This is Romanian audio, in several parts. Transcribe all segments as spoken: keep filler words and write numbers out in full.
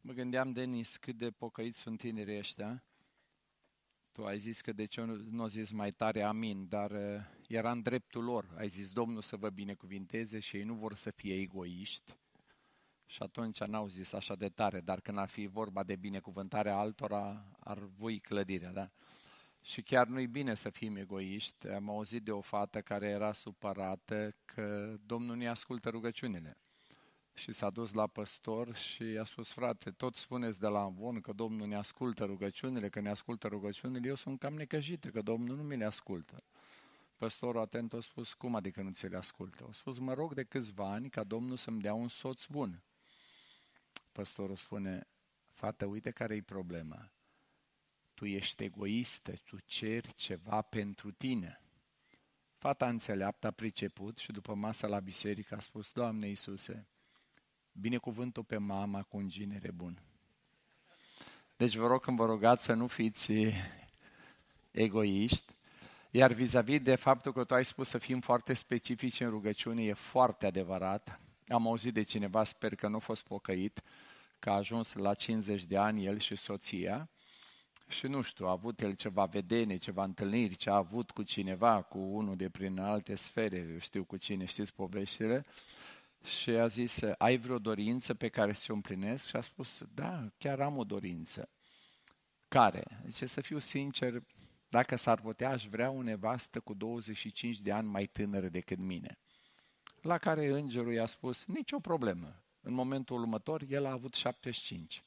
Mă gândeam, Denis, cât de pocăiți sunt tinerii ăștia. Tu ai zis că de ce nu, nu zis mai tare amin, dar uh, era în dreptul lor. Ai zis, Domnul să vă binecuvinteze și ei nu vor să fie egoiști. Și atunci n-au zis așa de tare, dar când ar fi vorba de binecuvântarea altora, ar voi clădirea, da? Și chiar nu-i bine să fim egoiști. Am auzit de o fată care era supărată că Domnul nu-i ascultă rugăciunile. Și s-a dus la păstor și i-a spus, frate, tot spuneți de la Amvon că Domnul ne ascultă rugăciunile, că ne ascultă rugăciunile, eu sunt cam necăjită, că Domnul nu mi le ascultă. Păstorul atent a spus, cum adică nu ți le ascultă? A spus, mă rog de câțiva ani ca Domnul să-mi dea un soț bun. Păstorul spune, fată, uite care e problema. Tu ești egoistă, tu ceri ceva pentru tine. Fata înțeleaptă a priceput și după masă la biserică a spus, Doamne Iisuse, binecuvântul pe mama cu un ginere bun. Deci vă rog când vă rugați să nu fiți egoiști, iar vis-a-vis de faptul că tu ai spus să fim foarte specifici în rugăciune, e foarte adevărat. Am auzit de cineva, sper că nu a fost pocăit, că a ajuns la cincizeci de ani el și soția și nu știu, a avut el ceva vedenie, ceva întâlniri, ce a avut cu cineva, cu unul de prin alte sfere, eu știu cu cine, știți poveștile, și a zis, ai vreo dorință pe care să o împlinesc? Și a spus, da, chiar am o dorință. Care? Zice, să fiu sincer, dacă s-ar putea, aș vrea o nevastă cu douăzeci și cinci de ani mai tânără decât mine. La care îngerul i-a spus, nicio problemă. În momentul următor, el a avut șaptezeci și cinci.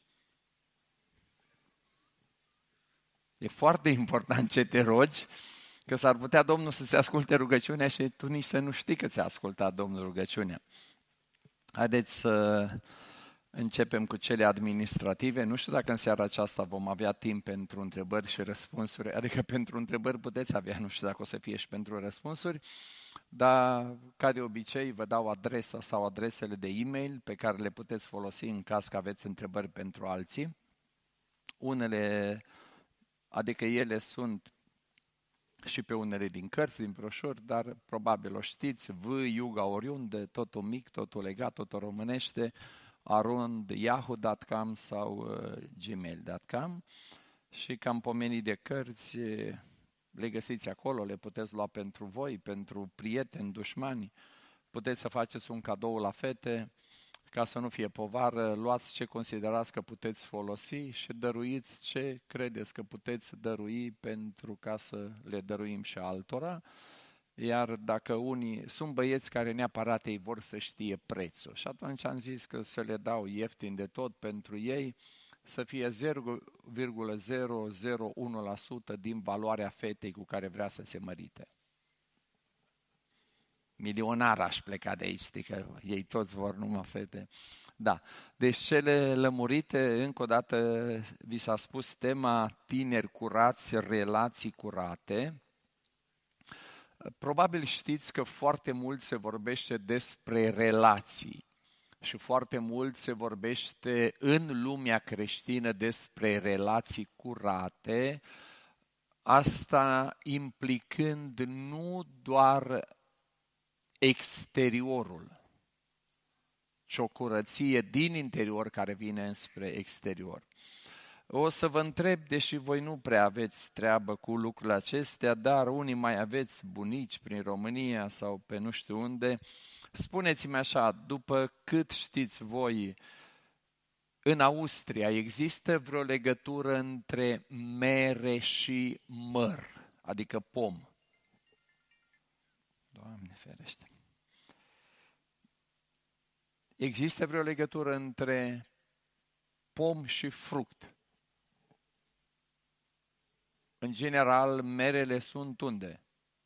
E foarte important ce te rogi, că s-ar putea Domnul să-ți asculte rugăciunea și tu nici să nu știi că ți-a ascultat Domnul rugăciunea. Haideți să începem cu cele administrative. Nu știu dacă în seara aceasta vom avea timp pentru întrebări și răspunsuri, adică pentru întrebări puteți avea, nu știu dacă o să fie și pentru răspunsuri, dar ca de obicei vă dau adresa sau adresele de e-mail pe care le puteți folosi în caz că aveți întrebări pentru alții. Unele, adică ele sunt și pe unele din cărți, din broșuri, dar probabil o știți, V, Iuga, oriunde, totul mic, totul legat, totul românește, arond yahoo punct com sau uh, gmail punct com și că am pomenit de cărți, le găsiți acolo, le puteți lua pentru voi, pentru prieteni, dușmani, puteți să faceți un cadou la fete, ca să nu fie povară, luați ce considerați că puteți folosi și dăruiți ce credeți că puteți dărui pentru ca să le dăruim și altora. Iar dacă unii sunt băieți care neapărat ei vor să știe prețul și atunci am zis că să le dau ieftin de tot pentru ei, să fie zero virgulă zero zero unu la sută din valoarea fetei cu care vrea să se mărite. Milionar aș pleca de aici, știi că ei toți vor numai fete. Da, deci cele lămurite, încă o dată vi s-a spus tema tineri curați, relații curate. Probabil știți că foarte mult se vorbește despre relații și foarte mult se vorbește în lumea creștină despre relații curate, asta implicând nu doar exteriorul, ci o curăție din interior care vine înspre exterior. O să vă întreb, deși voi nu prea aveți treabă cu lucrurile acestea, dar unii mai aveți bunici prin România sau pe nu știu unde, spuneți-mi așa, după cât știți voi, în Austria există vreo legătură între mere și măr, adică pom? Doamne ferește! Există vreo legătură între pom și fruct? În general, merele sunt unde?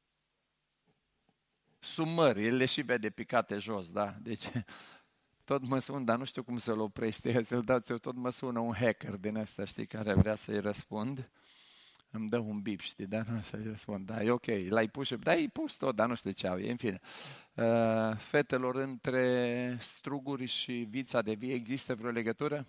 Sub măr, el le și vede picate jos, da? Deci, tot mă sună, dar nu știu cum să-l oprește, să-l dau, tot mă sună un hacker din ăsta, știi, care vrea să-i răspund. Îmi dă un bip, știi, dar nu să-i răspund. Da, e ok, l-ai pus și... Da, i pus tot, dar nu știu ce au. În fine, uh, fetelor, între struguri și vița de vie există vreo legătură?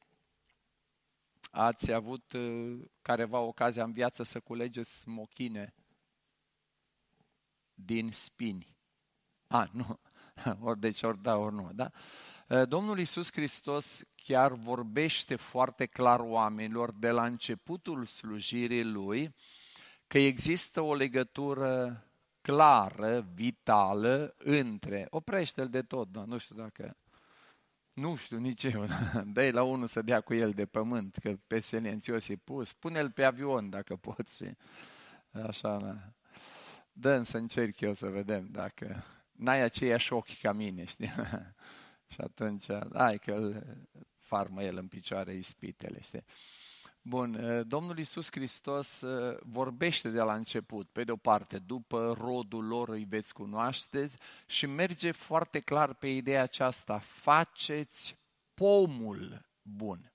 Ați avut uh, careva ocazia în viață să culegeți smochine din spini? A, nu, ori deci ori da, ori nu. Da? Domnul Iisus Hristos chiar vorbește foarte clar oamenilor de la începutul slujirii Lui că există o legătură clară, vitală, între... Oprește-l de tot, da? Nu știu dacă... Nu știu nici eu, dă-i la unul să dea cu el de pământ, că pe silențios e pus, pune-l pe avion dacă poți și așa, da. Dă-mi să încerc eu să vedem dacă n-ai aceiași ochi ca mine, știi? Și atunci, hai că îl farmă el în picioare ispitele, știi? Bun, Domnul Iisus Hristos vorbește de la început, pe de-o parte, după rodul lor îi veți cunoaște și merge foarte clar pe ideea aceasta, faceți pomul bun.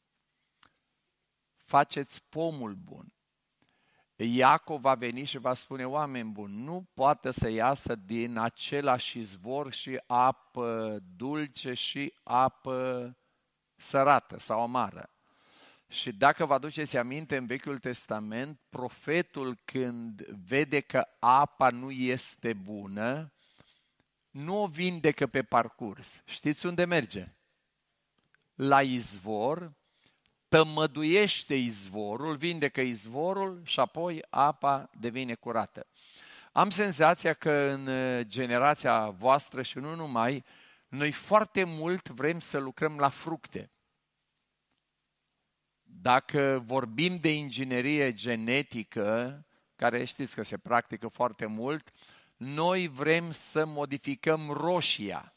Faceți pomul bun. Iacov va veni și va spune, oameni buni, nu poate să iasă din același izvor și apă dulce și apă sărată sau amară. Și dacă vă aduceți aminte, în Vechiul Testament, profetul când vede că apa nu este bună, nu o vindecă pe parcurs. Știți unde merge? La izvor, tămăduiește izvorul, vindecă izvorul și apoi apa devine curată. Am senzația că în generația voastră și nu numai, noi foarte mult vrem să lucrăm la fructe. Dacă vorbim de inginerie genetică, care știți că se practică foarte mult, noi vrem să modificăm roșia.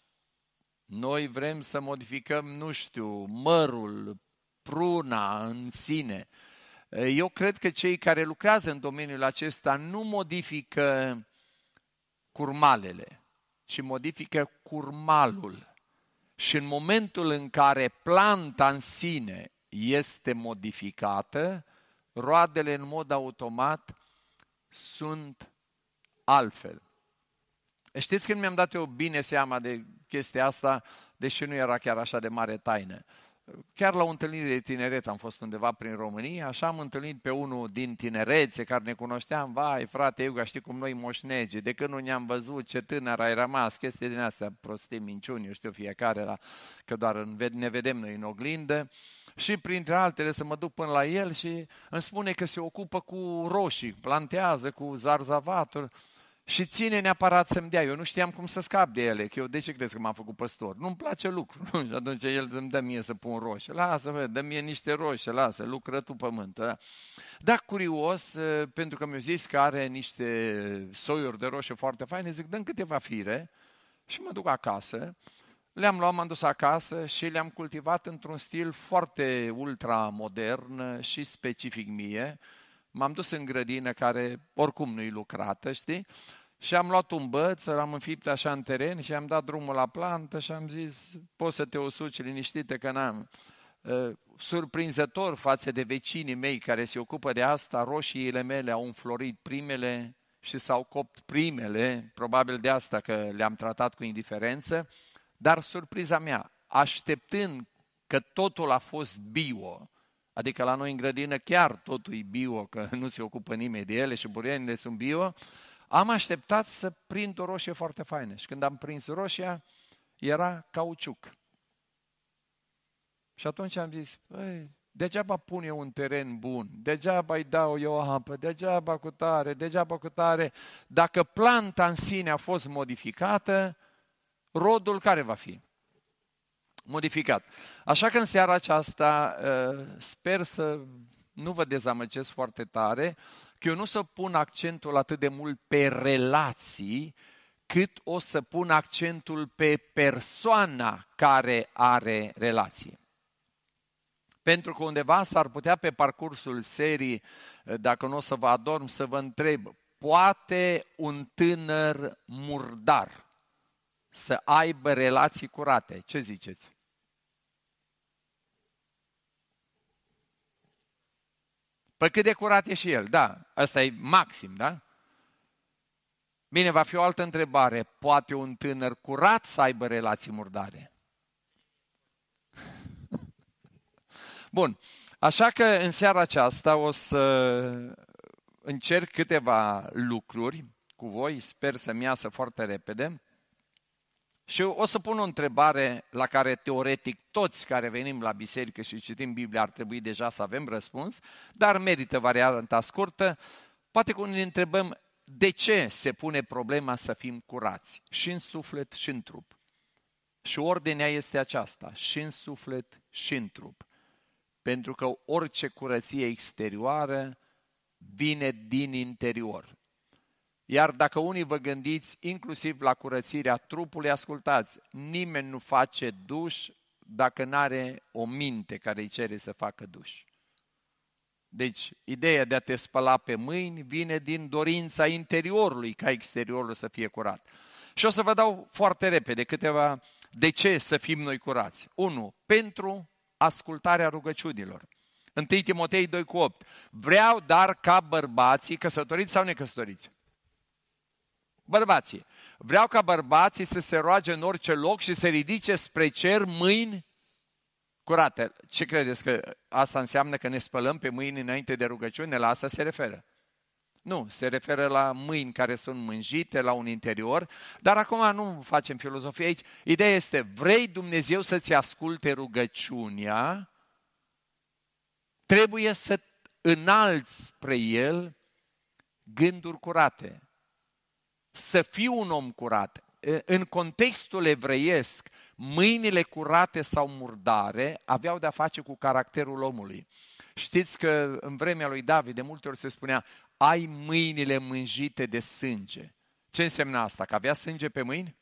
Noi vrem să modificăm, nu știu, mărul, pruna în sine. Eu cred că cei care lucrează în domeniul acesta nu modifică curmalele, ci modifică curmalul. Și în momentul în care planta în sine este modificată, roadele în mod automat sunt altfel. Știți când mi-am dat eu bine seama de chestia asta, deși nu era chiar așa de mare taină. Chiar la o întâlnire de tineret am fost undeva prin România, așa am întâlnit pe unul din tinerețe care ne cunoșteam, vai frate Iuga, știi cum noi moșnegi, de când nu ne-am văzut, ce tânăr ai rămas, chestii din astea, prostii, minciuni, eu știu fiecare, la, că doar ne vedem noi în oglindă. Și printre altele să mă duc până la el și îmi spune că se ocupă cu roșii, plantează cu zarzavaturi și ține neapărat să-mi dea. Eu nu știam cum să scap de ele, că eu de ce crezi că m-am făcut păstor? Nu-mi place lucru. Și atunci el îmi dă mie să pun roșii. Lasă, bă, dă mie niște roșii, lasă, lucră tu pământul. Da? Dar curios, pentru că mi-a zis că are niște soiuri de roșii foarte faine, zic, dă-mi câteva fire și mă duc acasă. Le-am luat, m-am dus acasă și le-am cultivat într-un stil foarte ultramodern și specific mie. M-am dus în grădină care oricum nu-i lucrată, știi? Și am luat un băț, l-am înfipt așa în teren și am dat drumul la plantă și am zis, poți să te usuci liniștită că n-am. Surprinzător față de vecinii mei care se ocupă de asta, roșiile mele au înflorit primele și s-au copt primele, probabil de asta că le-am tratat cu indiferență. Dar surpriza mea, așteptând că totul a fost bio, adică la noi în grădină chiar totul e bio, că nu se ocupă nimeni de ele și buruienile sunt bio, am așteptat să prind o roșie foarte faină. Și când am prins roșia, era cauciuc. Și atunci am zis, băi, degeaba pun eu un teren bun, degeaba îi dau eu apă, degeaba cu tare, degeaba cu tare. Dacă planta în sine a fost modificată, rodul care va fi? Modificat. Așa că în seara aceasta sper să nu vă dezamăgesc foarte tare, că eu nu o să pun accentul atât de mult pe relații, cât o să pun accentul pe persoana care are relații. Pentru că undeva s-ar putea pe parcursul serii, dacă nu o să vă adorm, să vă întreb, poate un tânăr murdar să aibă relații curate? Ce ziceți? Păi cât de curat e și el? Da, ăsta e maxim, da? Bine, va fi o altă întrebare. Poate un tânăr curat să aibă relații murdare? Bun, așa că în seara aceasta o să încerc câteva lucruri cu voi, sper să-mi iasă foarte repede. Și o să pun o întrebare la care teoretic toți care venim la biserică și citim Biblia ar trebui deja să avem răspuns, dar merită varianta scurtă. Poate că ne întrebăm de ce se pune problema să fim curați și în suflet și în trup. Și ordinea este aceasta, și în suflet și în trup. Pentru că orice curăție exterioară vine din interior. Iar dacă unii vă gândiți inclusiv la curățirea trupului, ascultați, nimeni nu face duș dacă nu are o minte care îi cere să facă duș. Deci, ideea de a te spăla pe mâini vine din dorința interiorului ca exteriorul să fie curat. Și o să vă dau foarte repede câteva de ce să fim noi curați. unu. Pentru ascultarea rugăciunilor. întâi Timotei doi cu opt. Vreau dar ca bărbații, căsătoriți sau necăsătoriți? Bărbații. Vreau ca bărbații să se roage în orice loc și să ridice spre cer mâini curate. Ce credeți că asta înseamnă că ne spălăm pe mâini înainte de rugăciune? La asta se referă. Nu, se referă la mâini care sunt mânjite, la un interior, dar acum nu facem filozofie aici. Ideea este, vrei Dumnezeu să-ți asculte rugăciunea, trebuie să înalți spre El gânduri curate. Să fii un om curat. În contextul evreiesc, mâinile curate sau murdare aveau de-a face cu caracterul omului. Știți că în vremea lui David de multe ori se spunea, ai mâinile mânjite de sânge. Ce însemna asta? Că avea sânge pe mâini?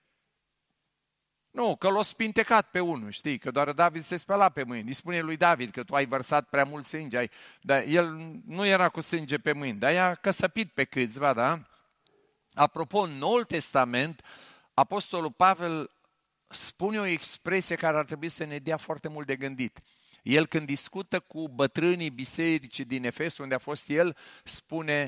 Nu, că l-a spintecat pe unul, știi, că doar David se spăla pe mâini. Îi spune lui David că tu ai vărsat prea mult sânge, ai... dar el nu era cu sânge pe mâini, dar i-a căsăpit pe câțiva, da? Apropo, în Noul Testament, Apostolul Pavel spune o expresie care ar trebui să ne dea foarte mult de gândit. El când discută cu bătrânii bisericii din Efes, unde a fost el, spune,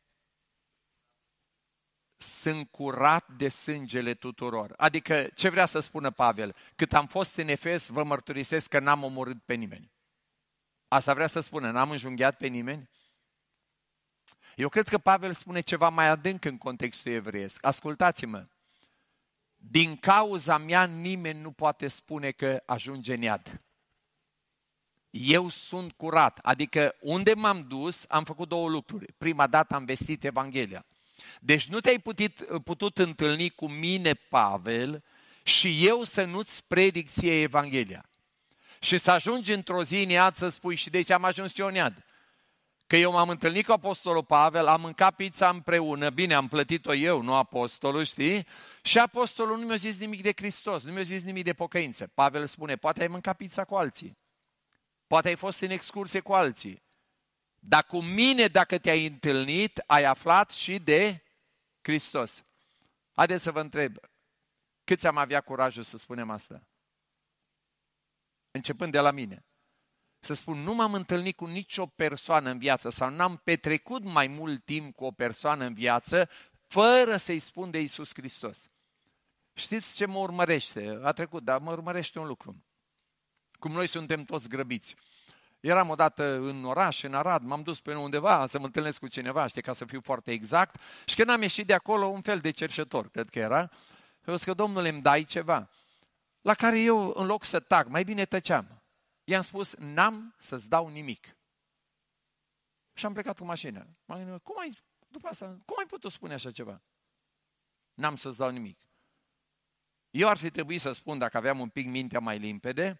sunt curat de sângele tuturor. Adică, ce vrea să spună Pavel? Cât am fost în Efes, vă mărturisesc că n-am omorât pe nimeni. Asta vrea să spună, n-am înjunghiat pe nimeni? Eu cred că Pavel spune ceva mai adânc în contextul evreiesc. Ascultați-mă, din cauza mea nimeni nu poate spune că ajunge în iad. Eu sunt curat, adică unde m-am dus am făcut două lucruri. Prima dată am vestit Evanghelia. Deci nu te-ai putut, putut întâlni cu mine, Pavel, și eu să nu-ți predic ție Evanghelia. Și să ajungi într-o zi în iad să spui, și de ce am ajuns eu în iad? Că eu m-am întâlnit cu Apostolul Pavel, am mâncat pizza împreună, bine, am plătit-o eu, nu Apostolul, știi? Și Apostolul nu mi-a zis nimic de Hristos, nu mi-a zis nimic de pocăință. Pavel spune, poate ai mâncat pizza cu alții, poate ai fost în excursie cu alții, dar cu mine, dacă te-ai întâlnit, ai aflat și de Hristos. Haideți să vă întreb, câți am avea curajul să spunem asta? Începând de la mine. Să spun, nu m-am întâlnit cu nicio persoană în viață sau n-am petrecut mai mult timp cu o persoană în viață fără să-i spun de Iisus Hristos. Știți ce mă urmărește? A trecut, dar mă urmărește un lucru. Cum noi suntem toți grăbiți. Eram odată în oraș, în Arad, m-am dus pe undeva să mă întâlnesc cu cineva, știi, ca să fiu foarte exact, și când am ieșit de acolo, un fel de cerșetor, cred că era, eu zic că, Domnule, îmi dai ceva? La care eu, în loc să tac, mai bine tăceam. I-am spus, n-am să-ți dau nimic. Și am plecat cu mașina. M-am gândit, cum ai, după asta, cum ai putut spune așa ceva? N-am să-ți dau nimic. Eu ar fi trebuit să spun, dacă aveam un pic mintea mai limpede,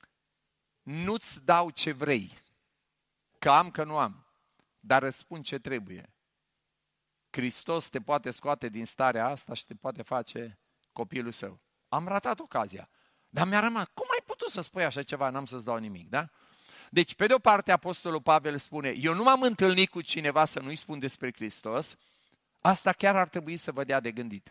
nu-ți dau ce vrei, că am, că nu am, dar răspund ce trebuie. Hristos te poate scoate din starea asta și te poate face copilul său. Am ratat ocazia, dar mi-a rămas, cum ai putut să spui așa ceva, n-am să-ți dau nimic, da? Deci, pe de o parte, Apostolul Pavel spune, eu nu m-am întâlnit cu cineva să nu-i spun despre Hristos, asta chiar ar trebui să vă dea de gândit.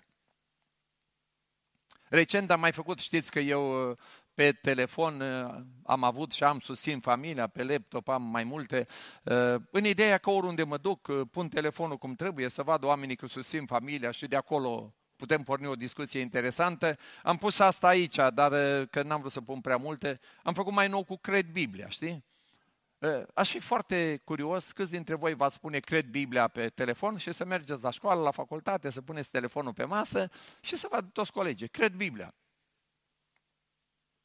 Recent am mai făcut, știți că eu pe telefon am avut și am susțin familia, pe laptop am mai multe, în ideea că oriunde mă duc, pun telefonul cum trebuie, să vad oamenii că susțin familia și de acolo putem porni o discuție interesantă. Am pus asta aici, dar că n-am vrut să pun prea multe, am făcut mai nou cu Cred Biblia, știi? Aș fi foarte curios câți dintre voi v-ați pune Cred Biblia pe telefon și să mergeți la școală, la facultate, să puneți telefonul pe masă și să vadă toți colegii. Cred Biblia.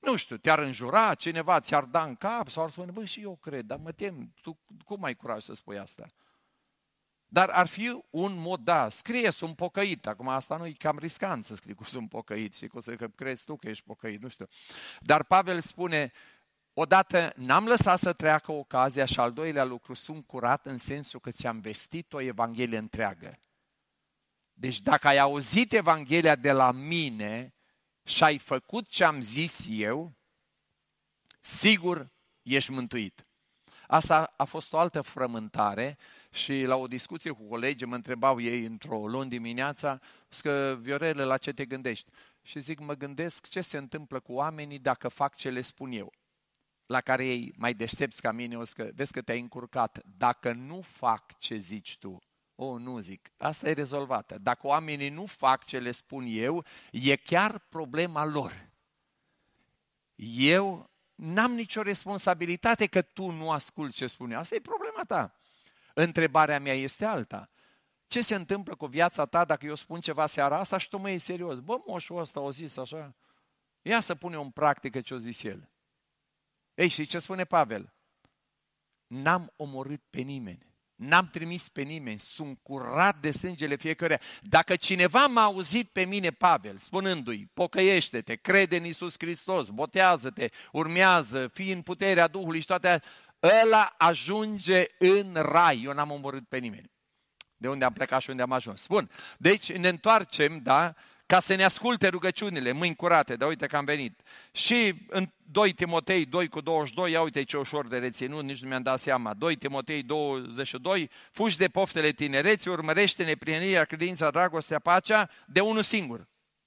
Nu știu, te-ar înjura cineva, ți-ar da în cap sau ar spune, băi, și eu cred, dar mă tem, tu cum ai curaj să spui asta? Dar ar fi un mod, da, scrie sunt pocăit, acum asta nu e cam riscant să scrii cu sunt pocăit și cu să că crezi tu că ești pocăit, nu știu. Dar Pavel spune, odată n-am lăsat să treacă ocazia și al doilea lucru, sunt curat în sensul că ți-am vestit o Evanghelie întreagă. Deci dacă ai auzit Evanghelia de la mine și ai făcut ce am zis eu, sigur ești mântuit. Asta a fost o altă frământare și la o discuție cu colegii mă întrebau ei într-o luni dimineața, că Viorele, la ce te gândești? Și zic, mă gândesc ce se întâmplă cu oamenii dacă fac ce le spun eu. La care ei mai deștepți ca mine, o să, vezi că te-ai încurcat. Dacă nu fac ce zici tu, o, nu zic, asta e rezolvată. Dacă oamenii nu fac ce le spun eu, e chiar problema lor. Eu n-am nicio responsabilitate că tu nu asculți ce spune. Asta e problema ta. Întrebarea mea este alta. Ce se întâmplă cu viața ta dacă eu spun ceva seara asta și tu mă iei serios? Bă, moșul ăsta o zis așa. Ia să punem în practică ce-o zis el. Ei, și ce spune Pavel? N-am omorât pe nimeni. N-am trimis pe nimeni. Sunt curat de sângele fiecăruia. Dacă cineva m-a auzit pe mine, Pavel, spunându-i, pocăiește-te, crede în Iisus Hristos, botează-te, urmează, fii în puterea Duhului și toate astea, ăla ajunge în rai. Eu n-am omorât pe nimeni. De unde am plecat și unde am ajuns. Bun, deci ne întoarcem, da, ca să ne asculte rugăciunile, mâini curate, dar uite că am venit. Și în doi Timotei doi cu douăzeci și doi, ia uite ce ușor de reținut, nici nu mi-am dat seama. doi Timotei douăzeci și doi, fugi de poftele tinereții, urmărește neprienirea, credința, dragostea, pacea, de unul singur.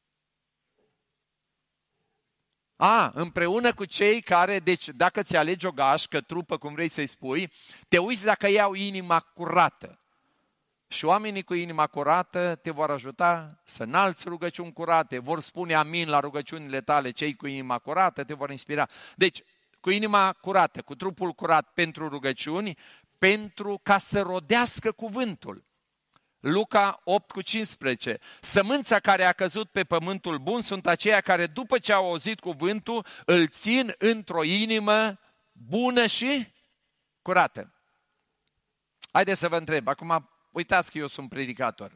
A, împreună cu cei care, deci dacă ți alegi o gașcă, trupă, cum vrei să-i spui, te uiți dacă iau inima curată. Și oamenii cu inima curată te vor ajuta să înalți rugăciuni curate, vor spune amin la rugăciunile tale, cei cu inima curată te vor inspira. Deci, cu inima curată, cu trupul curat pentru rugăciuni, pentru ca să rodească cuvântul. Luca opt cu cincisprezece. Sămânța care a căzut pe pământul bun sunt aceia care după ce au auzit cuvântul îl țin într-o inimă bună și curată. Haideți să vă întreb, acum uitați că eu sunt predicator.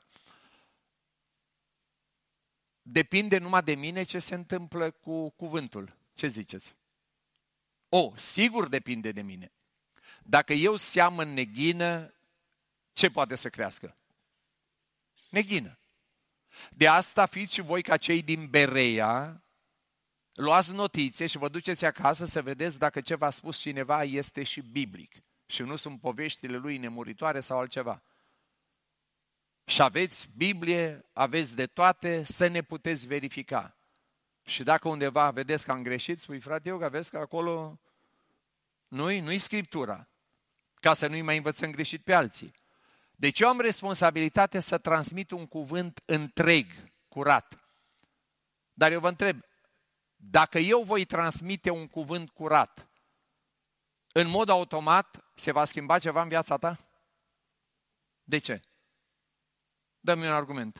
Depinde numai de mine ce se întâmplă cu cuvântul. Ce ziceți? O, sigur depinde de mine. Dacă eu seamăn neghină, ce poate să crească? Neghină. De asta fiți și voi ca cei din Berea, luați notițe și vă duceți acasă să vedeți dacă ce v-a spus cineva este și biblic. Și nu sunt poveștile lui nemuritoare sau altceva. Și aveți Biblie, aveți de toate, să ne puteți verifica. Și dacă undeva vedeți că am greșit, spui, frate, eu că vezi că acolo nu-i, nu-i Scriptura, ca să nu-i mai învățăm greșit pe alții. Deci eu am responsabilitatea să transmit un cuvânt întreg, curat. Dar eu vă întreb, dacă eu voi transmite un cuvânt curat, în mod automat se va schimba ceva în viața ta? De ce? Dă-mi un argument.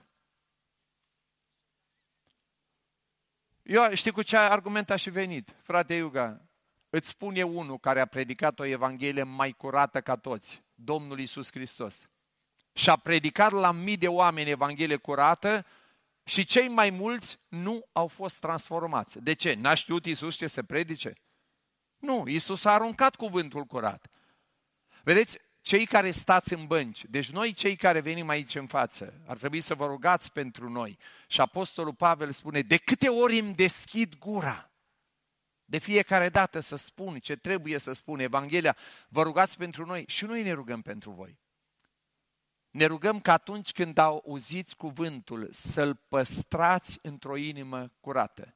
Eu știi cu ce argument a și venit? Frate Iuga, îți spune unul care a predicat o Evanghelie mai curată ca toți, Domnul Iisus Hristos. Și a predicat la mii de oameni Evanghelie curată și cei mai mulți nu au fost transformați. De ce? N-a știut Iisus ce să predice? Nu, Iisus a aruncat cuvântul curat. Vedeți? Cei care stați în bănci, deci noi cei care venim aici în față, ar trebui să vă rugați pentru noi. Și Apostolul Pavel spune, de câte ori îmi deschid gura, de fiecare dată să spun ce trebuie să spun, Evanghelia, vă rugați pentru noi și noi ne rugăm pentru voi. Ne rugăm că atunci când auziți cuvântul, să-l păstrați într-o inimă curată.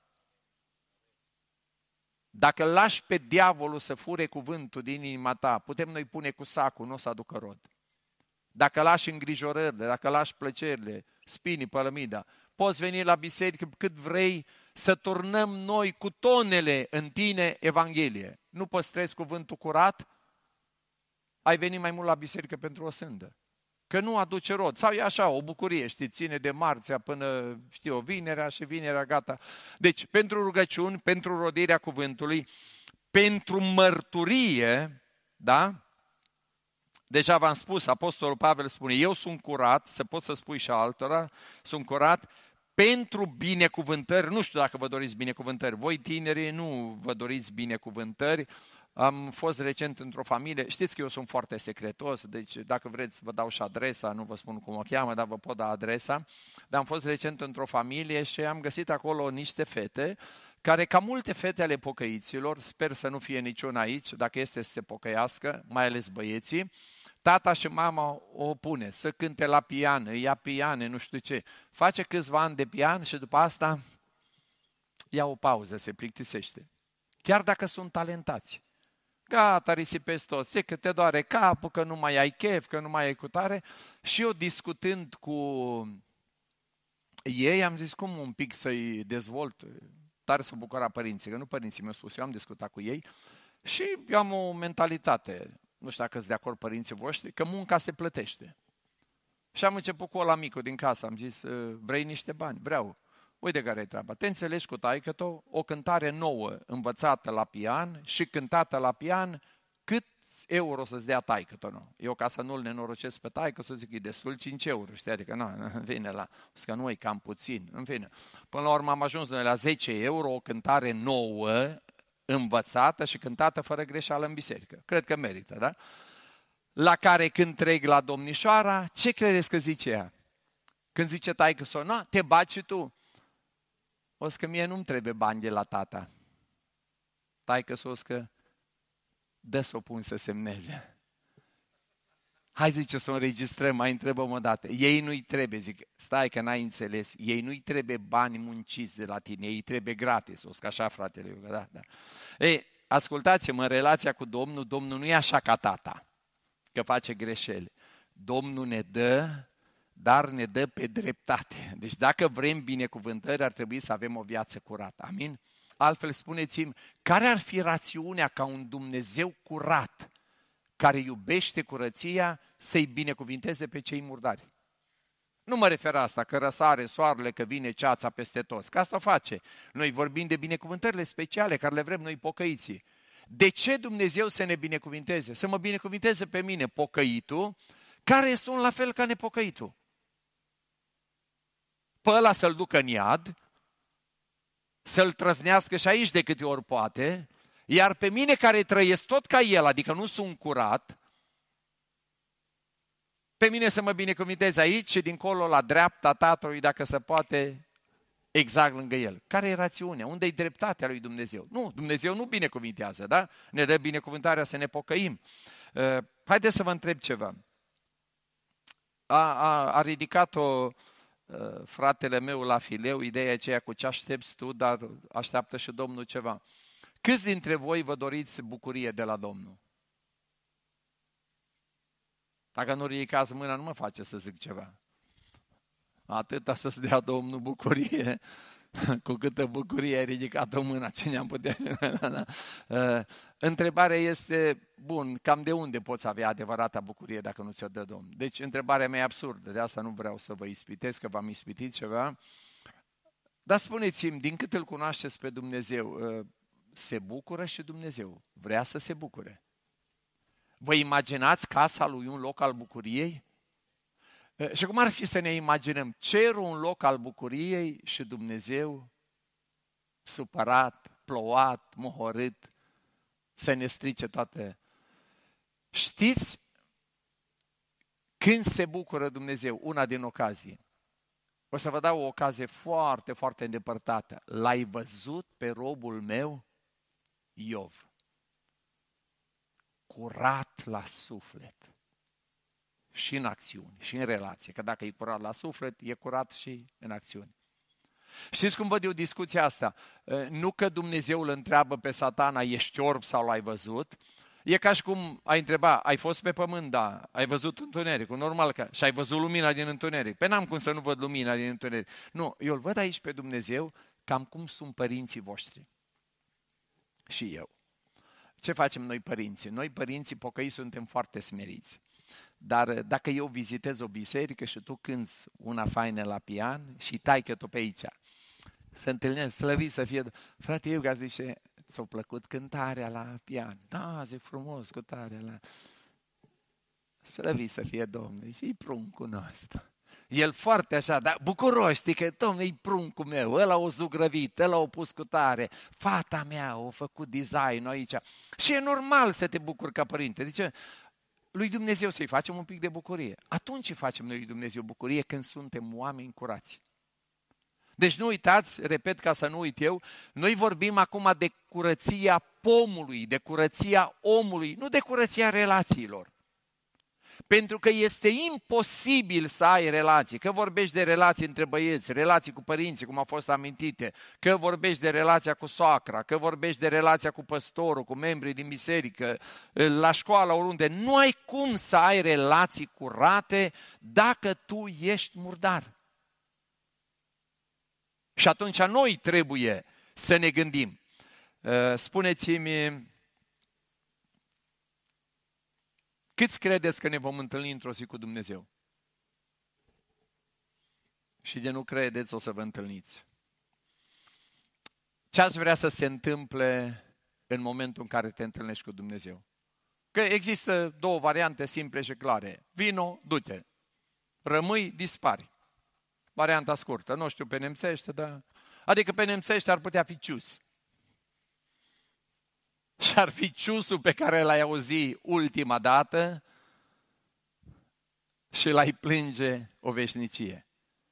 Dacă lași pe diavolul să fure cuvântul din inima ta, putem noi pune cu sacul, nu o să aducă rod. Dacă lași îngrijorările, dacă lași plăcerile, spinii, pălămida, poți veni la biserică cât vrei să turnăm noi cu tonele în tine Evanghelie. Nu păstrezi cuvântul curat, ai venit mai mult la biserică pentru o sândă. că nu aduce rod. Sau e așa, o bucurie, știi, ține de marțea până, știu, vinerea și vinerea gata. Deci, pentru rugăciuni, pentru rodirea cuvântului, pentru mărturie, da? Deja v-am spus, Apostolul Pavel spune, eu sunt curat, să pot să spui și altora, sunt curat pentru binecuvântări. Nu știu dacă vă doriți binecuvântări. Voi tinerii nu vă doriți binecuvântări. Am fost recent într-o familie, știți că eu sunt foarte secretos, deci dacă vreți vă dau și adresa, nu vă spun cum o cheamă, dar vă pot da adresa. Dar am fost recent într-o familie și am găsit acolo niște fete care, ca multe fete ale pocăiților, sper să nu fie niciuna aici, dacă este să se pocăiască, mai ales băieții, tata și mama o pune să cânte la pian, îi ia piane, nu știu ce, face câțiva ani de pian și după asta ia o pauză, se plictisește. Chiar dacă sunt talentați. Gata, risipezi toți, e că te doare capul, că nu mai ai chef, că nu mai ai cutare. Și eu discutând cu ei, am zis cum un pic să-i dezvolt. Tare s-o bucura părinții, că nu părinții mi-au spus, eu am discutat cu ei. Și eu am o mentalitate, nu știu dacă sunt de acord părinții voștri, că munca se plătește. Și am început cu ăla micul din casă, am zis, vrei niște bani? Vreau. Uite care e treaba. Te înțelegi cu taică-tău, o cântare nouă învățată la pian și cântată la pian, cât euro să-ți dea taică-tău? Nu? Eu ca să nu-l nenorocesc pe taică, să zic, e destul cinci euro, știi? Adică nu, vine la, că nu e cam puțin, în fine. Până la urmă am ajuns noi la zece euro, o cântare nouă, învățată și cântată fără greșeală în biserică. Cred că merită, da? La care când trec la domnișoara, ce credeți că zice ea? Când zice taică-s-o, na, te baci și tu. O să că mie nu-mi trebuie bani de la tata. Taică-s-o că dă să o pun să semneze. Hai, zice, să o înregistrăm, mai întrebăm o dată. Ei nu-i trebuie, zic, stai că n-ai înțeles, ei nu-i trebuie bani munciți de la tine, ei trebuie gratis. O să că așa, fratele, da, da. Ei, ascultați-mă, în relația cu Domnul, Domnul nu e așa ca tata, că face greșeli. Domnul ne dă, dar ne dă pe dreptate. Deci dacă vrem binecuvântări, ar trebui să avem o viață curată. Amin? Altfel spuneți-mi, care ar fi rațiunea ca un Dumnezeu curat, care iubește curăția, să-i binecuvinteze pe cei murdari? Nu mă refer asta, că răsare soarele, că vine ceața peste toți, că asta o face. Noi vorbim de binecuvântările speciale, care le vrem noi pocăiții. De ce Dumnezeu să ne binecuvinteze? Să mă binecuvinteze pe mine, pocăitul, care sunt la fel ca nepocăitul. Pe ăla să-l ducă în iad, să-l trăznească și aici de câte ori poate, iar pe mine care trăiesc tot ca el, adică nu sunt curat, pe mine să mă binecuvinteze aici și dincolo la dreapta Tatălui, dacă se poate, exact lângă el. Care e rațiunea? Unde-i dreptatea lui Dumnezeu? Nu, Dumnezeu nu binecuvintează, da? Ne dă binecuvântarea să ne pocăim. Uh, haideți să vă întreb ceva. A, a, a ridicat-o uh, fratele meu la fileu, ideea aceea cu ce aștepți tu, dar așteaptă și Domnul ceva. Câți dintre voi vă doriți bucurie de la Domnul? Dacă nu ridicați mâna, nu mă face să zic ceva. Atâta să-ți dea Domnul bucurie, cu câtă bucurie ai ridicat-o mâna, ce ne-am putea... uh, întrebarea este, bun, cam de unde poți avea adevărata bucurie dacă nu ți-o dă Domnul? Deci întrebarea mea e absurdă, de asta nu vreau să vă ispitez, că v-am ispitit ceva. Dar spuneți-mi, din cât îl cunoașteți pe Dumnezeu, uh, se bucură și Dumnezeu, vrea să se bucure. Vă imaginați casa lui un loc al bucuriei? Și cum ar fi să ne imaginăm cerul un loc al bucuriei și Dumnezeu supărat, plouat, mohorât, să ne strice toate. Știți când se bucură Dumnezeu? Una din ocazii. O să vă dau o ocazie foarte, foarte îndepărtată. L-ai văzut pe robul meu, Iov, curat la suflet. Și în acțiuni, și în relație. Că dacă e curat la suflet, e curat și în acțiuni. Știți cum văd eu discuția asta? Nu că Dumnezeu îl întreabă pe Satana, ești orb sau l-ai văzut? E ca și cum ai întreba, ai fost pe pământ, da, ai văzut întunericul, normal că, și ai văzut lumina din întuneric. Pe n-am cum să nu văd lumina din întuneric. Nu, eu îl văd aici pe Dumnezeu cam cum sunt părinții voștri. Și eu. Ce facem noi părinții? Noi părinții pocăiți suntem foarte smeriți. Dar dacă eu vizitez o biserică și tu cânti una faină la pian și taică tu pe aici, se întâlnesc, slăvit să fie, frate Euga zice, ți-a plăcut cântarea la pian? Da, zic frumos, cântarea la... Slăvit să fie Domnul, și-i pruncul nostru. El foarte așa, dar bucuros, știi că, Domnule, e pruncul meu, ăla o zugrăvit, ăla o pus cu tare, fata mea a făcut design aici. Și e normal să te bucuri ca părinte. Deci, lui Dumnezeu să-i facem un pic de bucurie. Atunci îi facem noi lui Dumnezeu bucurie când suntem oameni curați. Deci nu uitați, repet ca să nu uit eu, noi vorbim acum de curăția pomului, de curăția omului, nu de curăția relațiilor. Pentru că este imposibil să ai relații, că vorbești de relații între băieți, relații cu părinții, cum au fost amintite, că vorbești de relația cu soacra, că vorbești de relația cu păstorul, cu membrii din biserică, la școală, oriunde. Nu ai cum să ai relații curate dacă tu ești murdar. Și atunci noi trebuie să ne gândim. Spuneți-mi, câți credeți că ne vom întâlni într-o zi cu Dumnezeu? Și de nu credeți, o să vă întâlniți. Ce ați vrea să se întâmple în momentul în care te întâlnești cu Dumnezeu? Că există două variante simple și clare. Vino, du-te. Rămâi, dispari. Varianta scurtă, nu știu pe nemțește, dar... Adică pe nemțește ar putea fi cius. Și ar fi ciusul pe care l-ai auzit ultima dată și l-ai plânge o veșnicie.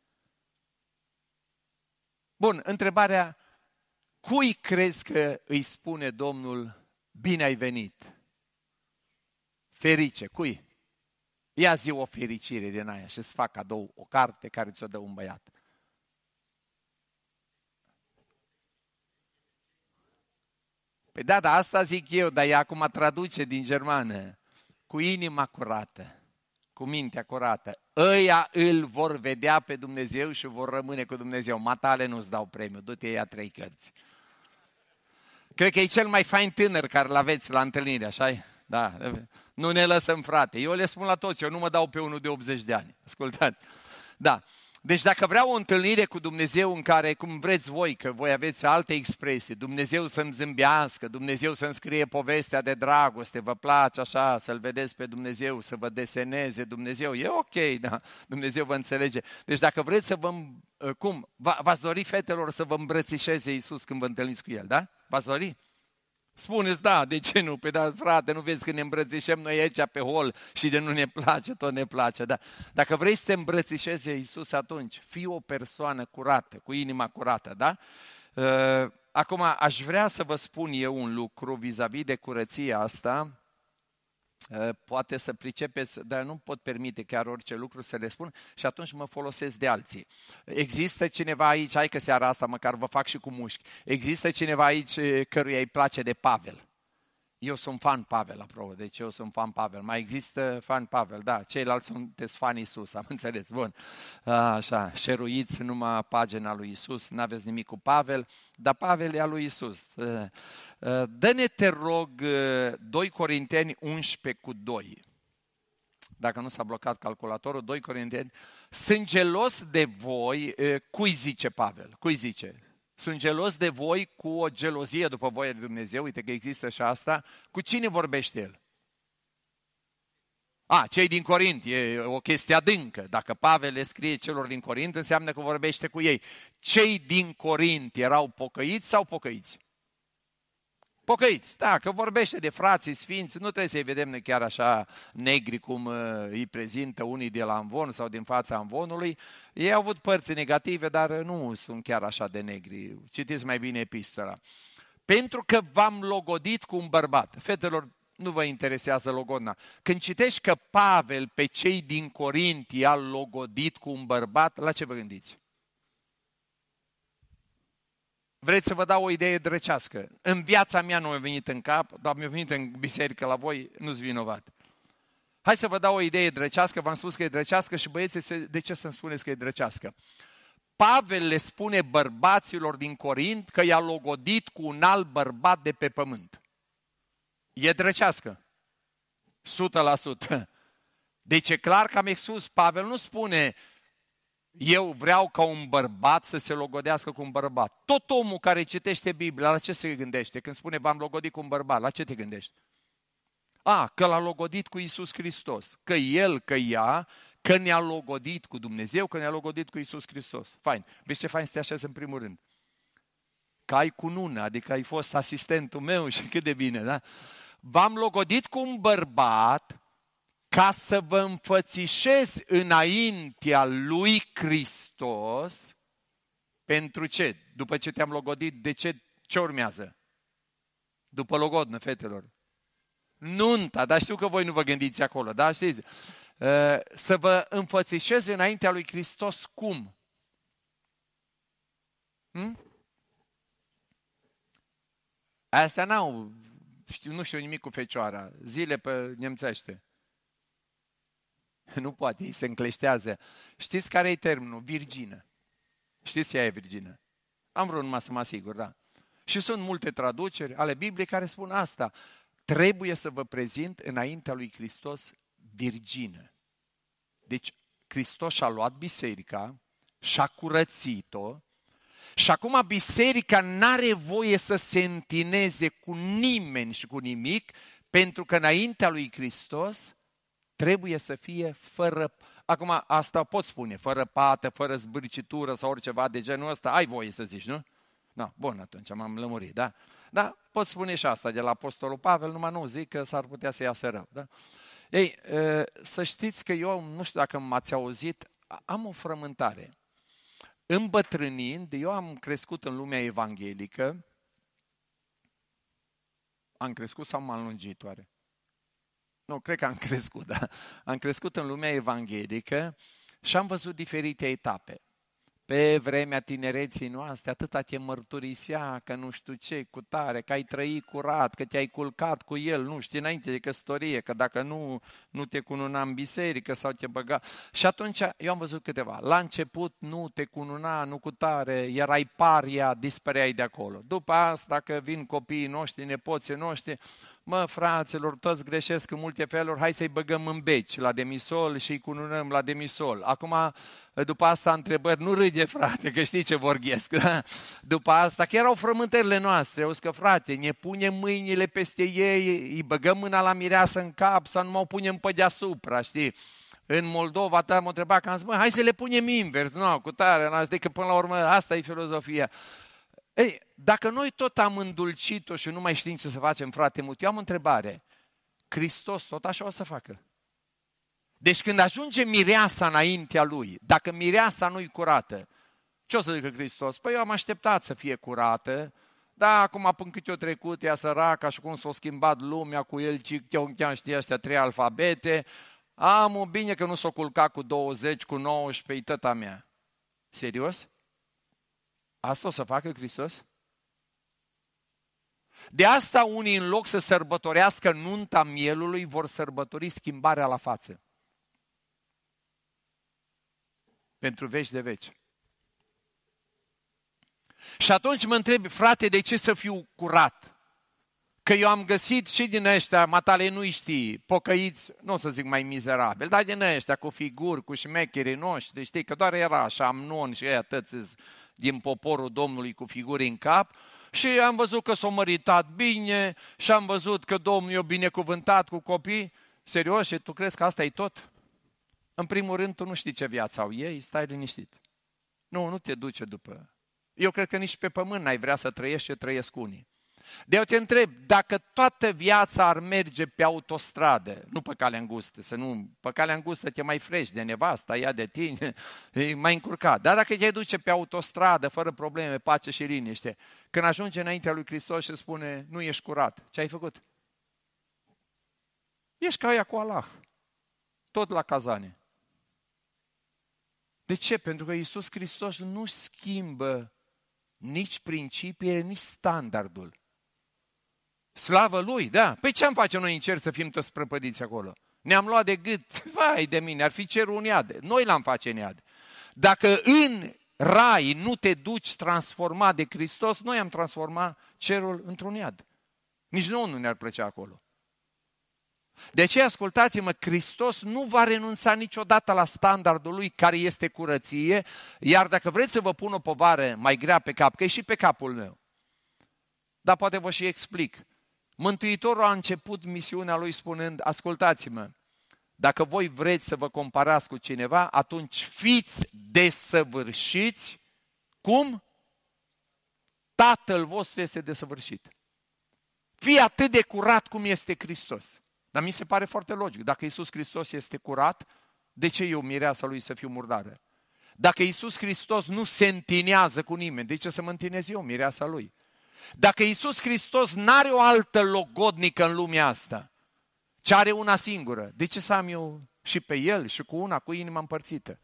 Bun, întrebarea, cui crezi că îi spune Domnul, bine ai venit? Ferice, cui? Ia zi o fericire din aia și îți fac cadou o carte care ți-o dă un băiat. Păi da, da, asta zic eu, dar ea acum traduce din germană. Cu inima curată, cu mintea curată. Ăia îl vor vedea pe Dumnezeu și vor rămâne cu Dumnezeu. Matale nu-ți dau premiu, du-te ia trei cărți. Cred că e cel mai fain tânăr care l-aveți la întâlnire, așa-i? Da, nu ne lăsăm, frate. Eu le spun la toți, eu nu mă dau pe unul de optzeci de ani. Ascultați. Da. Deci dacă vreau o întâlnire cu Dumnezeu în care, cum vreți voi, că voi aveți alte expresii, Dumnezeu să-mi zâmbească, Dumnezeu să-mi scrie povestea de dragoste, vă place așa, să-L vedeți pe Dumnezeu, să vă deseneze Dumnezeu, e ok, da, Dumnezeu vă înțelege. Deci dacă vreți să vă, cum, v-ați dori fetelor să vă îmbrățișeze Iisus când vă întâlniți cu El, da? V-ați dori? Spuneți, da, de ce nu? Păi da, frate, nu vezi că ne îmbrățișăm noi aici pe hol și de nu ne place, tot ne place. Da. Dacă vrei să te îmbrățișeze Iisus atunci, fii o persoană curată, cu inima curată, da? Acum, aș vrea să vă spun eu un lucru vis-a-vis de curăția asta. Poate să pricepeți, dar nu pot permite chiar orice lucru să le spun și atunci mă folosesc de alții. Există cineva aici, hai că seara asta măcar vă fac și cu mușchi, există cineva aici căruia îi place de Pavel? Eu sunt fan Pavel, apropo, deci eu sunt fan Pavel. Mai există fan Pavel, da, ceilalți sunteți fan Iisus, am înțeles, bun. Așa, șeruiți numai pagina lui Iisus, n-aveți nimic cu Pavel, dar Pavel e a lui Iisus. Dă-ne, te rog, doi Corinteni unsprezece cu doi. Dacă nu s-a blocat calculatorul, doi Corinteni. Sunt gelos de voi, cui zice Pavel? Cui zice? Sunt gelos de voi cu o gelozie după voia lui Dumnezeu, uite că există și asta. Cu cine vorbește el? A, cei din Corint, e o chestie adâncă. Dacă Pavel le scrie celor din Corint, înseamnă că vorbește cu ei. Cei din Corint erau pocăiți sau pocăiți? Pocăiți, da, că vorbește de frații sfinți, nu trebuie să-i vedem chiar așa negri cum îi prezintă unii de la Amvon sau din fața Amvonului. Ei au avut părți negative, dar nu sunt chiar așa de negri. Citiți mai bine epistola. Pentru că v-am logodit cu un bărbat. Fetelor, nu vă interesează logodna. Când citești că Pavel pe cei din Corint i-a logodit cu un bărbat, la ce vă gândiți? Vreți să vă dau o idee drăcească? În viața mea nu mi-a venit în cap, dar mi-a venit în biserică la voi, nu-s vinovat. Hai să vă dau o idee drăcească, v-am spus că e drăcească și băieții, de ce să-mi spuneți că e drăcească? Pavel le spune bărbaților din Corint că i-a logodit cu un alt bărbat de pe pământ. E drăcească. o sută la sută. Deci e clar că am expus, Pavel nu spune, eu vreau ca un bărbat să se logodească cu un bărbat. Tot omul care citește Biblia, la ce se gândește? Când spune v-am logodit cu un bărbat, la ce te gândești? A, că l-a logodit cu Iisus Hristos. Că el, că ea, că ne-a logodit cu Dumnezeu, că ne-a logodit cu Iisus Hristos. Fain. Vezi ce fain să te așezi în primul rând? Că ai cunună, adică ai fost asistentul meu și cât de bine, da? V-am logodit cu un bărbat ca să vă înfățișez înaintea lui Hristos. Pentru ce? După ce te-am logodit, de ce? Ce urmează? După logodnă, fetelor. Nunta, dar știu că voi nu vă gândiți acolo, da? Știți? Să vă înfățișez înaintea lui Hristos cum? Hm? Astea n-au, știu, nu știu nimic cu fecioara, zile pe nemțește. Nu poate, ei se încleștează. Știți care e termenul? Virgină. Știți ce e virgină? Am vrut numai să mă asigur, da. Și sunt multe traduceri ale Bibliei care spun asta. Trebuie să vă prezint înaintea lui Hristos virgină. Deci Hristos și-a luat biserica, și-a curățit-o și acum biserica n-are voie să se întineze cu nimeni și cu nimic, pentru că înaintea lui Hristos trebuie să fie fără, acum asta pot spune, fără pată, fără zbârcitură sau oriceva de genul ăsta, ai voie să zici, nu? Da, bun, atunci m-am lămurit, da? Da, pot spune și asta de la Apostolul Pavel, numai nu zic că s-ar putea să iasă rău, da? Ei, să știți că eu, nu știu dacă m-ați auzit, am o frământare. Îmbătrânind, eu am crescut în lumea evanghelică, am crescut sau m-am lungit oare? Nu, cred că am crescut, da. Am crescut în lumea evanghelică și am văzut diferite etape. Pe vremea tinereții noastre, atâta te mărturisea că nu știu ce, cu tare, că ai trăit curat, că te-ai culcat cu el, nu știi, înainte de căsătorie, că dacă nu, nu te cununa în biserică sau te băga. Și atunci eu am văzut câteva. La început nu te cununa, nu cu tare, erai paria, dispăreai de acolo. După asta, că vin copiii noștri, nepoții noștri, mă, fraților, toți greșesc în multe feluri, hai să-i băgăm în beci la demisol și îi cununăm la demisol. Acum, după asta, întrebări, nu râde, frate, că știi ce vorghesc. Da? După asta, chiar erau frământările noastre, auzi că, frate, ne punem mâinile peste ei, îi băgăm mâna la mireasă în cap sau nu mă punem pe deasupra, știi? În Moldova, ta m-a întrebat că am zis, mă, hai să le punem invers, nu, cu tare, n-am zis, că până la urmă asta e filozofia. Ei, dacă noi tot am îndulcit-o și nu mai știm ce să facem, frate mult, eu am o întrebare. Hristos tot așa o să facă? Deci când ajunge mireasa înaintea lui, dacă mireasa nu-i curată, ce o să zică Hristos? Păi eu am așteptat să fie curată, dar acum până cât o trecut, ea săraca și cum s-a schimbat lumea cu el, ce știe ăștia trei alfabete, am o bine că nu s-o culcat cu douăzeci, cu nouăsprezece, tăta mea. Serios? Asta o să facă Hristos? De asta unii, în loc să sărbătorească nunta mielului, vor sărbători schimbarea la față. Pentru veci de veci. Și atunci mă întreb, frate, de ce să fiu curat? Că eu am găsit și din ăștia, matale nu știi, pocăiți, nu o să zic mai mizerabil, dar din ăștia cu figuri, cu șmecherii noștri, știi, că doar era așa Amnon și ăia tăți din poporul Domnului cu figuri în cap, și am văzut că s-au măritat bine și am văzut că Domnul i-a binecuvântat cu copii. Serios? Și tu crezi că asta e tot? În primul rând, tu nu știi ce viață au ei, stai liniștit. Nu, nu te duce după. Eu cred că nici pe pământ n-ai vrea să trăiești ce trăiesc unii. De eu te întreb, dacă toată viața ar merge pe autostradă, nu pe calea îngustă, să nu, pe calea îngustă te mai frești de nevasta, ea de tine, e mai încurcat. Dar dacă te duce pe autostradă, fără probleme, pace și liniște, când ajunge înaintea lui Hristos și spune, nu ești curat, ce ai făcut? Ești ca aia cu Allah, tot la cazane. De ce? Pentru că Iisus Hristos nu schimbă nici principiile, nici standardul. Slavă Lui, da. Păi ce-am face noi în cer să fim toți prăpădiți acolo? Ne-am luat de gât, vai de mine, ar fi cerul un iad. Noi l-am face în iad. Dacă în rai nu te duci transformat de Hristos, noi am transformat cerul într-un iad. Nici nouă nu ne-ar plăcea acolo. De aceea, ascultați-mă, Hristos nu va renunța niciodată la standardul lui care este curăție, iar dacă vreți să vă pun o povară mai grea pe cap, că e și pe capul meu, dar poate vă și explic. Mântuitorul a început misiunea lui spunând, ascultați-mă, dacă voi vreți să vă comparați cu cineva, atunci fiți desăvârșiți, cum? Tatăl vostru este desăvârșit. Fii atât de curat cum este Hristos. Dar mi se pare foarte logic. Dacă Iisus Hristos este curat, de ce eu, mireasa lui, să fiu murdară? Dacă Iisus Hristos nu se întinează cu nimeni, de ce să mă întinez eu, mireasa lui? Dacă Iisus Hristos n-are o altă logodnică în lumea asta, ci are una singură, de ce să am eu și pe El și cu una, cu inima împărțită?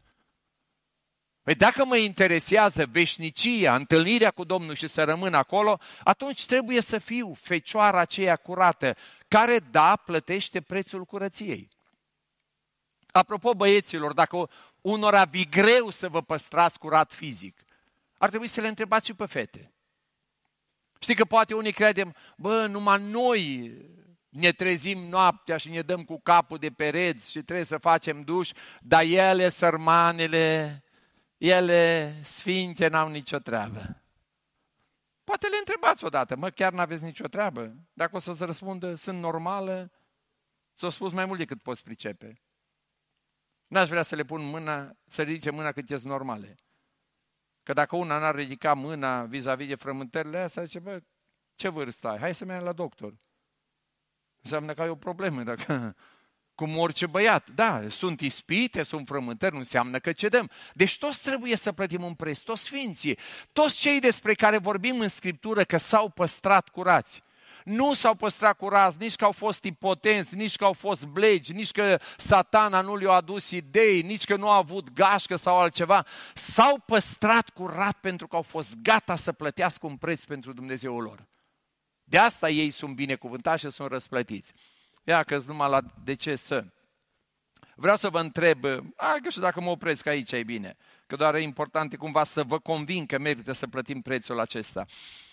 Păi dacă mă interesează veșnicia, întâlnirea cu Domnul și să rămân acolo, atunci trebuie să fiu fecioara aceea curată, care, da, plătește prețul curăției. Apropo, băieților, dacă unora vi greu să vă păstrați curat fizic, ar trebui să le întrebați și pe fete. Știi că poate unii credem, bă, numai noi ne trezim noaptea și ne dăm cu capul de pereți și trebuie să facem duș, dar ele, sărmanele, ele sfinte, n-au nicio treabă. Poate le întrebați odată, mă, chiar n-aveți nicio treabă? Dacă o să-ți răspundă, sunt normală, ți-o spus mai mult decât poți pricepe. N-aș vrea să le pun mâna, să ridice mâna cât ești normale. Că dacă una n-ar ridica mâna vis-a-vis de frământările astea, zice, bă, ce vârstă ai? Hai să mergem la doctor. Înseamnă că ai o problemă, dacă... Cum orice băiat. Da, sunt ispite, sunt frământări, nu înseamnă că cedăm. Deci toți trebuie să plătim un preț, toți sfinții, toți cei despre care vorbim în Scriptură că s-au păstrat curați. Nu s-au păstrat curați nici că au fost impotenți, nici că au fost blegi, nici că Satana nu le-a adus idei, nici că nu au avut gașcă sau altceva. S-au păstrat curat pentru că au fost gata să plătească un preț pentru Dumnezeul lor. De asta ei sunt binecuvântați și sunt răsplătiți. Ia că-s numai la de ce să. Vreau să vă întreb, hai că și dacă mă opresc aici e bine, că doar e important cumva să vă convin că merită să plătim prețul acesta.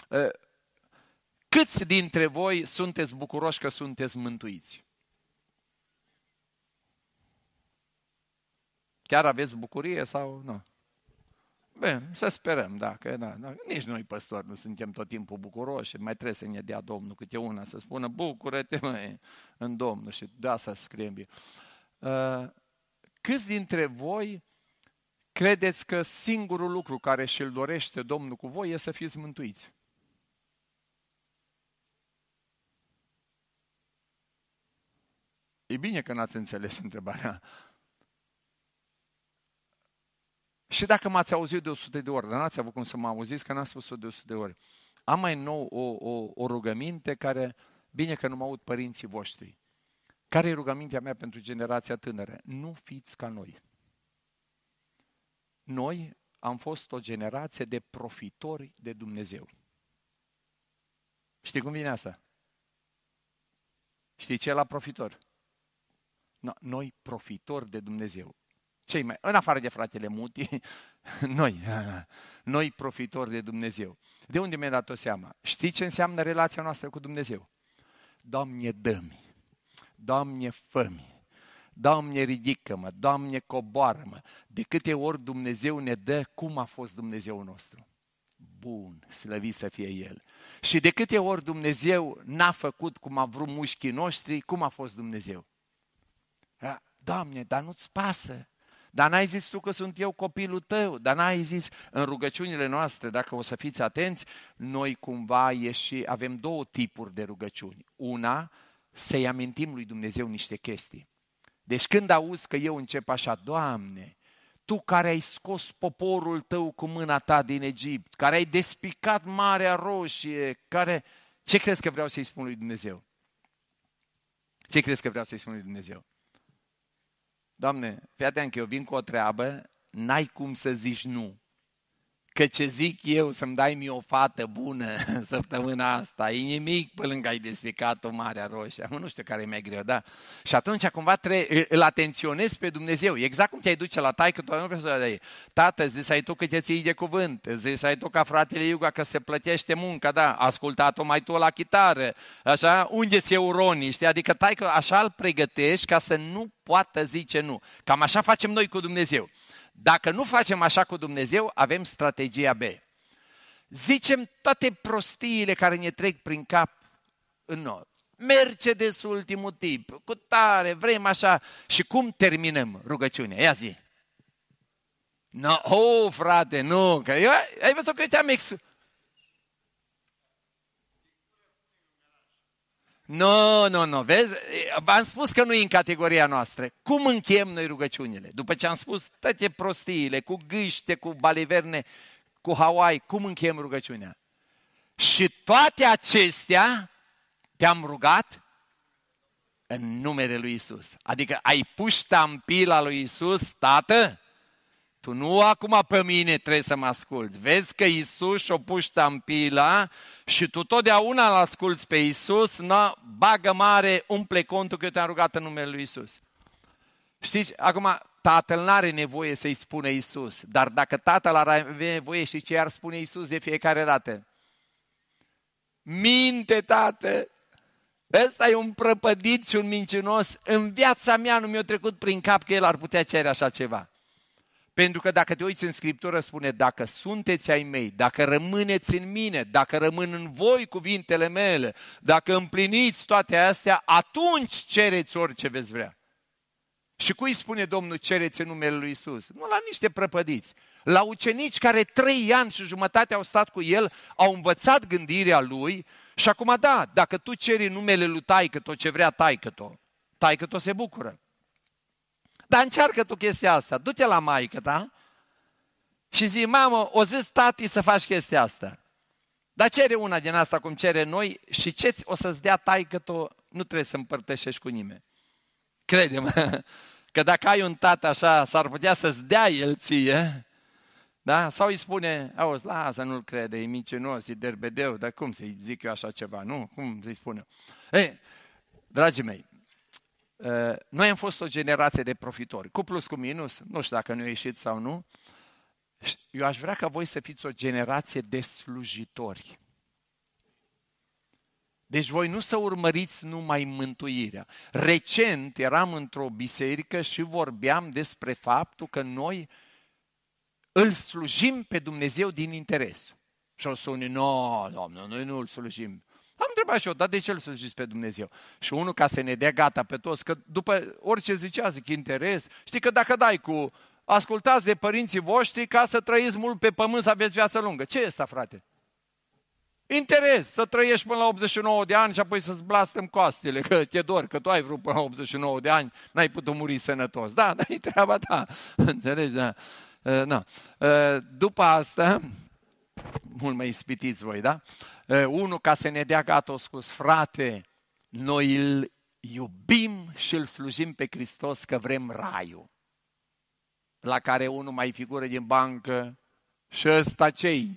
Câți dintre voi sunteți bucuroși că sunteți mântuiți? Chiar aveți bucurie sau nu? Bine, să sperăm, da, că da, da. Nici noi, păstori, nu suntem tot timpul bucuroși, mai trebuie să ne dea Domnul câte una, să spună, bucură-te, măi, în Domnul, și de asta scriem. Uh, câți dintre voi credeți că singurul lucru care și-l dorește Domnul cu voi e să fiți mântuiți? E bine că n-ați înțeles întrebarea. Și dacă m-ați auzit de o sută de ori, dar n-ați avut cum să mă auziți, că n-am spus-o de o sută de ori. Am mai nou o, o, o rugăminte care, bine că nu mă aud părinții voștri. Care e rugămintea mea pentru generația tânără? Nu fiți ca noi. Noi am fost o generație de profitori de Dumnezeu. Știi cum vine asta? Știi ce e la profitor? No, noi profitori de Dumnezeu. Cei mai, în afară de fratele Muti, noi, noi profitori de Dumnezeu. De unde mi-a dat-o seama? Știi ce înseamnă relația noastră cu Dumnezeu? Doamne, dă-mi, Doamne, fă-mi, Doamne, ridică-mă, Doamne, coboară-mă. De câte ori Dumnezeu ne dă, cum a fost Dumnezeul nostru? Bun, slăvit să fie El. Și de câte ori Dumnezeu n-a făcut cum a vrut mușchii noștri, cum a fost Dumnezeu? Doamne, dar nu-ți pasă. Dar n-ai zis tu că sunt eu copilul tău, dar n-ai zis în rugăciunile noastre, dacă o să fiți atenți, noi cumva ieși, avem două tipuri de rugăciuni. Una, să-i amintim lui Dumnezeu niște chestii. Deci când auzi că eu încep așa, Doamne, Tu care ai scos poporul Tău cu mâna Ta din Egipt, care ai despicat Marea Roșie, care... Ce crezi că vreau să-i spun lui Dumnezeu? Ce crezi că vreau să-i spun lui Dumnezeu? Doamne, fii atent că eu vin cu o treabă, n-ai cum să zici nu. că ce zic eu să-mi dai mie o fată bună săptămâna asta, e nimic pe lângă ai despicat o Marea Roșie. Nu știu care e mai greu, da? Și atunci cumva trebuie, îl atenționezi pe Dumnezeu. Exact cum te-ai duce la taică, tu nu vrei să dai. Tată, zis ai tu că te ții de cuvânt, zis ai tu ca fratele Iuga că se plătește munca, da? Ascultat-o mai tu la chitară, așa? Unde-s euronii, știi? Adică taică așa îl pregătești ca să nu poată zice nu. Cam așa facem noi cu Dumnezeu. Dacă nu facem așa cu Dumnezeu, avem strategia B. Zicem toate prostiile care ne trec prin cap în noi. Mercedes ultimul tip, cu tare, vrem așa. Și cum terminăm rugăciunea? Ia zi. No, oh, frate, nu, că eu, ai văzut că eu te-am ex... Nu, nu, nu, vezi? V-am spus că nu e în categoria noastră. Cum încheiem noi rugăciunile? După ce am spus toate prostiile, cu gâște, cu baliverne, cu Hawaii, cum încheiem rugăciunea? Și toate acestea te-am rugat în numele lui Isus. Adică ai pus ștampila lui Isus, Tată, tu nu acum pe mine trebuie să mă asculți. Vezi că Iisus și-o pus ștampila și tu totdeauna îl asculți pe Iisus, na, bagă mare, umple contul că eu te-am rugat în numele lui Iisus. Știți, acum Tatăl n-are nevoie să-i spune Iisus, dar dacă Tatăl ar avea nevoie, știi ce ar spune Iisus de fiecare dată? Minte, Tată! Ăsta e un prăpădit și un mincinos. În viața mea nu mi-a trecut prin cap că el ar putea cere așa ceva. Pentru că dacă te uiți în Scriptură, spune, dacă sunteți ai mei, dacă rămâneți în mine, dacă rămân în voi cuvintele mele, dacă împliniți toate astea, atunci cereți orice veți vrea. Și cui spune Domnul, cereți în numele lui Isus? Nu la niște prăpădiți. La ucenici care trei ani și jumătate au stat cu el, au învățat gândirea lui și acum da, dacă tu ceri în numele lui taică-to ce vrea taică-to, taică-to se bucură. Dar încearcă tu chestia asta, du-te la maică ta și zi, mamă, o zis tati să faci chestia asta. Dar cere una din asta cum cere noi și ce o să-ți dea taică-to, nu trebuie să împărtășești cu nimeni. Crede-mă, că dacă ai un tată așa, s-ar putea să-ți dea el ție, da? Sau îi spune, auzi, lasă, nu-l crede, e mincinos, e derbedeu, dar cum să-i zic eu așa ceva, nu? Cum să-i spune? Ei, dragii mei, noi am fost o generație de profitori, cu plus, cu minus, nu știu dacă nu ieșit sau nu. Eu aș vrea ca voi să fiți o generație de slujitori. Deci voi nu să urmăriți numai mântuirea. Recent eram într-o biserică și vorbeam despre faptul că noi îl slujim pe Dumnezeu din interes. Și o să unii, nu, Doamne, noi nu îl slujim. Am întrebat și eu, dar de ce îl slujiți pe Dumnezeu? Și unul ca să ne dea gata pe toți, că după orice zicea, zic, interes, știi că dacă dai cu ascultați de părinții voștri ca să trăiți mult pe pământ, să aveți viață lungă. Ce e asta, frate? Interes, să trăiești până la optzeci și nouă de ani și apoi să-ți blastăm coastele, că te dor, că tu ai vrut până la optzeci și nouă de ani, n-ai putut muri sănătos. Da, dar e treaba ta. Înțelegi, da. Uh, na. Uh, după asta, mult mai ispitiți voi, da? Uh, unul ca să ne dea gata, o scos, frate, noi îl iubim și îl slujim pe Hristos că vrem raiul. La care unul mai figură din bancă și ăsta ce-i?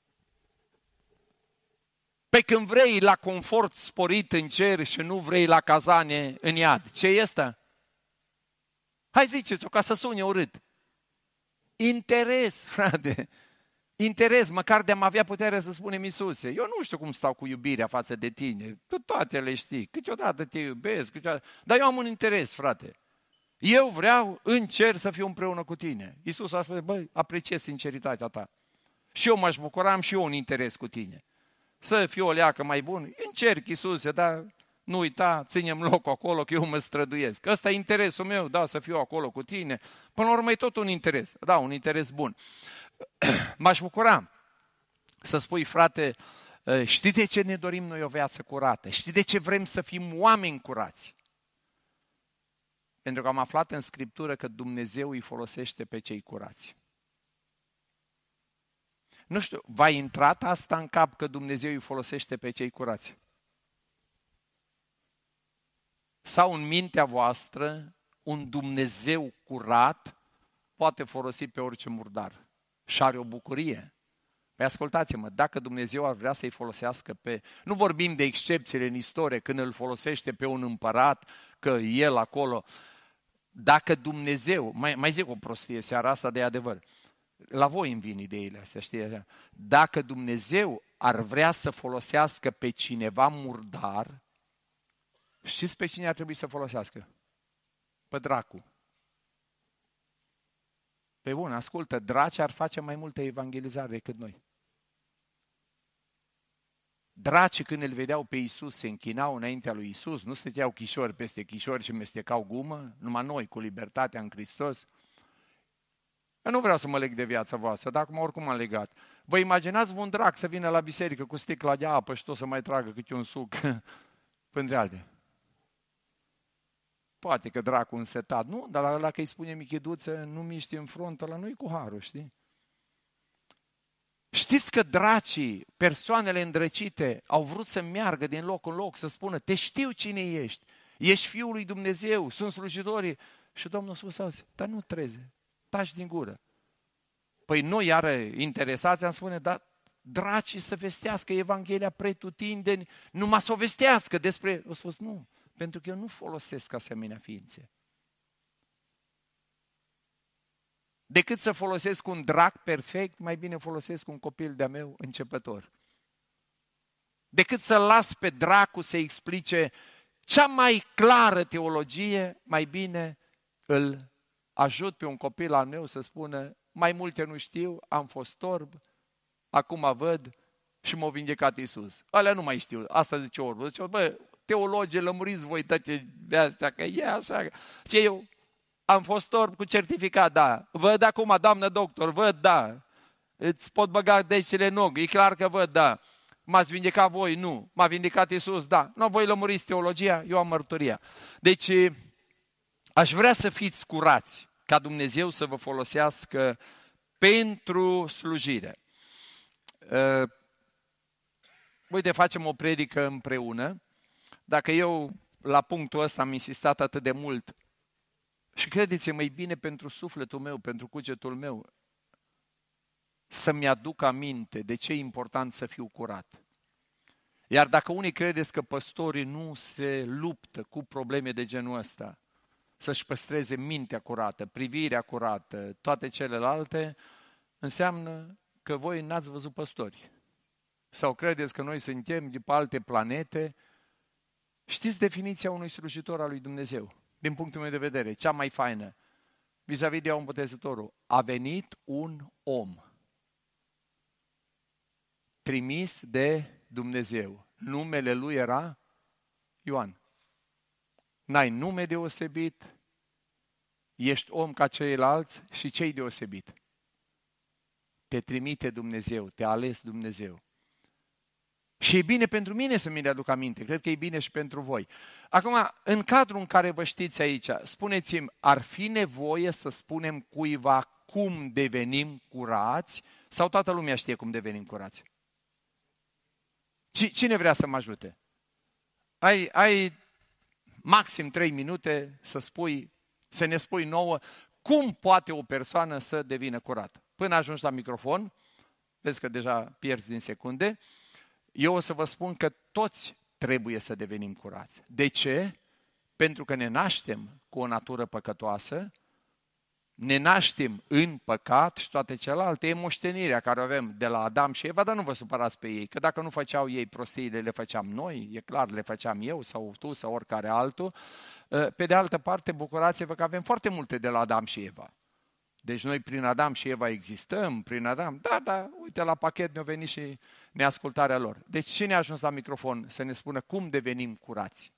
Pe când vrei la confort sporit în cer și nu vrei la cazane în iad. Ce e ăsta? Hai ziceți-o ca să sune urât. Interes, frate. Interes, măcar de-am avea putere să spunem Iisuse. Eu nu știu cum stau cu iubirea față de tine. Tu toate le știi. Câteodată te iubesc, câteodată... Dar eu am un interes, frate. Eu vreau în cer să fiu împreună cu tine. Iisus a spus, băi, apreciez sinceritatea ta. Și eu m-aș bucura, am și eu un interes cu tine. Să fiu o leacă mai bună. Încerc, Iisuse, dar nu uita, ținem locul acolo că eu mă străduiesc. Ăsta e interesul meu, da, să fiu acolo cu tine. Până la urmă e tot un interes. Da, un interes bun. M-aș bucura să spui, frate, știi de ce ne dorim noi o viață curată? Știi de ce vrem să fim oameni curați? Pentru că am aflat în Scriptură că Dumnezeu îi folosește pe cei curați. Nu știu, v-a intrat asta în cap că Dumnezeu îi folosește pe cei curați? Sau în mintea voastră, un Dumnezeu curat poate folosi pe orice murdar și are o bucurie Păi ascultați-mă, dacă Dumnezeu ar vrea să-i folosească pe... Nu vorbim de excepțiile în istorie, când îl folosește pe un împărat, că el acolo... Dacă Dumnezeu, mai, mai zic o prostie seara asta de adevăr, la voi îmi vin ideile astea, știi? Dacă Dumnezeu ar vrea să folosească pe cineva murdar, știți pe cine ar trebui să folosească? Pe dracu. Pe bun, ascultă, dracii ar face mai multă evangelizare decât noi. Dracii când îl vedeau pe Iisus se închinau înaintea lui Iisus, nu stăteau chișori peste chișori și mestecau gumă, numai noi cu libertatea în Hristos. Eu nu vreau să mă leg de viața voastră, dar acum oricum am legat. Vă imaginați un drac să vină la biserică cu sticla de apă și tot să mai tragă câte un suc printre alte? Poate că dracul însetat, nu, dar la ăla că îi spune micheduță, nu miști în front, ăla nu-i cu harul, știi? Știți că dracii, persoanele îndrăcite, au vrut să meargă din loc în loc, să spună, te știu cine ești, ești Fiul lui Dumnezeu, sunt slujitorii. Și Domnul a spus, auzi, dar nu treze, taci din gură. Păi noi, iară interesați, am spune, dar dracii să vestească Evanghelia pretutindeni, numai să o vestească despre... Au spus, nu, pentru că eu nu folosesc asemenea ființe. Decât să folosesc un drac perfect, mai bine folosesc un copil de-a meu începător. Decât să las pe dracu să explice cea mai clară teologie, mai bine îl ajut pe un copil al meu să spună, mai multe nu știu, am fost orb, acum văd și m-a vindecat Iisus. Alea nu mai știu, asta zice orbul. Zice, bă, teologie, lămuriți voi toate astea, că e așa. Ce eu am fost orb cu certificat, da. Văd acum, doamnă doctor, văd, da. Îți pot băga decele în ochi, e clar că văd, da. M-ați vindecat voi? Nu. M-a vindecat Iisus? Da. Nu, voi lămuriți teologia, eu am mărturia. Deci, aș vrea să fiți curați, ca Dumnezeu să vă folosească pentru slujire. Uh, uite, facem o predică împreună. Dacă eu, la punctul ăsta, am insistat atât de mult, și credeți-mă, e bine pentru sufletul meu, pentru cugetul meu, să-mi aduc aminte de ce e important să fiu curat. Iar dacă unii credeți că păstorii nu se luptă cu probleme de genul ăsta, să-și păstreze mintea curată, privirea curată, toate celelalte, înseamnă că voi n-ați văzut păstori. Sau credeți că noi suntem de pe alte planete. Știți definiția unui slujitor al lui Dumnezeu? Din punctul meu de vedere, cea mai faină, vis-a-vis de Ioan Botezătorul, a venit un om trimis de Dumnezeu. Numele lui era Ioan. N-ai nume deosebit, ești om ca ceilalți și ce-i deosebit? Te trimite Dumnezeu, te-a ales Dumnezeu. Și e bine pentru mine să mi le aduc aminte, cred că e bine și pentru voi. Acum, în cadrul în care vă știți aici, spuneți-mi, ar fi nevoie să spunem cuiva cum devenim curați sau toată lumea știe cum devenim curați? Cine vrea să mă ajute? Ai, ai maxim trei minute să spui, să ne spui nouă cum poate o persoană să devină curată. Până ajungi la microfon, vezi că deja pierzi din secunde, eu o să vă spun că toți trebuie să devenim curați. De ce? Pentru că ne naștem cu o natură păcătoasă, ne naștem în păcat și toate celelalte, e moștenirea care o avem de la Adam și Eva, dar nu vă supărați pe ei, că dacă nu făceau ei prostiile, le făceam noi, e clar, le făceam eu sau tu sau oricare altul. Pe de altă parte, bucurați-vă că avem foarte multe de la Adam și Eva. Deci noi prin Adam și Eva existăm, prin Adam, da, da, uite la pachet ne-a venit și neascultarea lor. Deci cine a ajuns la microfon să ne spună cum devenim curați?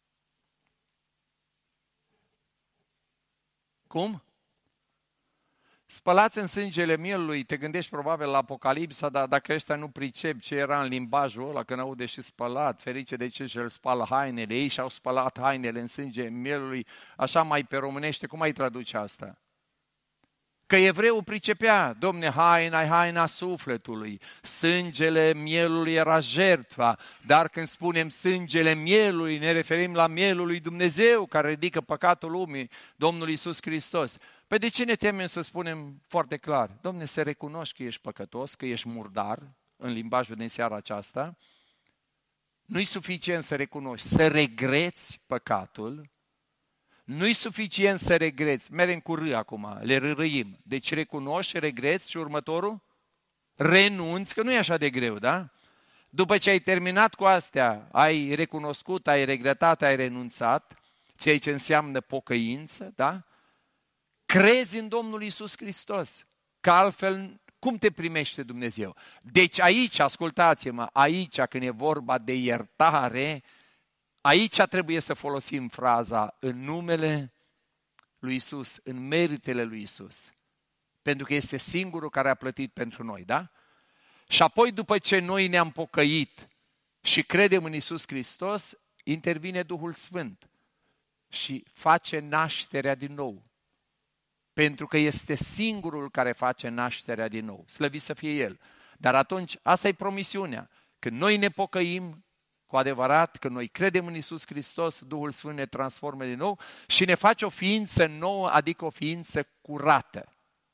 Cum? Spălați în sângele mielului, te gândești probabil la Apocalipsa, dar dacă ăștia nu pricep ce era în limbajul ăla, când aude și spălat, ferice de ce și-l spală hainele, ei și-au spălat hainele în sânge mielului, așa mai pe românește, cum ai traduce asta? Că evreul pricepea, Domne, haina e haina sufletului, sângele mielului era jertfa, dar când spunem sângele mielului, ne referim la mielul lui Dumnezeu, care ridică păcatul lumii, Domnul Iisus Hristos. Păi de ce ne temem să spunem foarte clar? Dom'le, să recunoști că ești păcătos, că ești murdar, în limbajul din seara aceasta. Nu-i suficient să recunoști, să regreți păcatul. Nu-i suficient să regreți. Mergem cu râ acum, le rârâim. Deci recunoști, regreți și următorul? Renunți, că nu e așa de greu, da? După ce ai terminat cu astea, ai recunoscut, ai regretat, ai renunțat, ceea ce înseamnă pocăință, da? Crezi în Domnul Iisus Hristos, că altfel cum te primește Dumnezeu? Deci aici, ascultați-mă, aici când e vorba de iertare, aici trebuie să folosim fraza în numele lui Iisus, în meritele lui Iisus. Pentru că este singurul care a plătit pentru noi, da? Și apoi după ce noi ne-am pocăit și credem în Iisus Hristos, intervine Duhul Sfânt și face nașterea din nou. Pentru că este singurul care face nașterea din nou. Slăvit să fie El. Dar atunci, asta e promisiunea. Când noi ne pocăim cu adevărat, când noi credem în Iisus Hristos, Duhul Sfânt ne transformă din nou și ne face o ființă nouă, adică o ființă curată,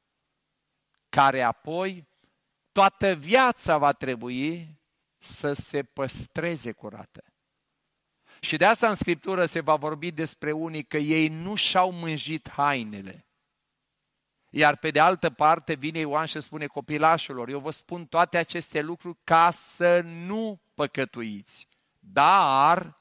care apoi toată viața va trebui să se păstreze curată. Și de asta în Scriptură se va vorbi despre unii că ei nu și-au mânjit hainele. Iar pe de altă parte vine Ioan și spune copilașilor, eu vă spun toate aceste lucruri ca să nu păcătuiți. Dar,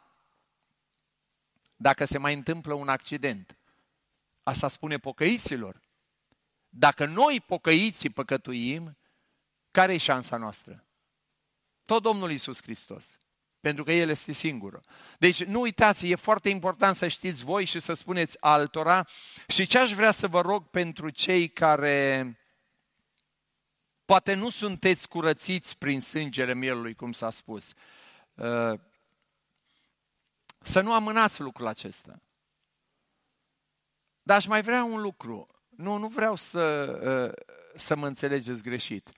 dacă se mai întâmplă un accident, asta spune pocăiților. Dacă noi pocăiții păcătuim, care e șansa noastră? Tot Domnul Iisus Hristos. Pentru că El este singurul. Deci nu uitați, e foarte important să știți voi și să spuneți altora. Și ce aș vrea să vă rog pentru cei care poate nu sunteți curățiți prin sângele Mielului, cum s-a spus. Să nu amânați lucrul acesta. Dar aș mai vrea un lucru. Nu, nu vreau să, să mă înțelegeți greșit.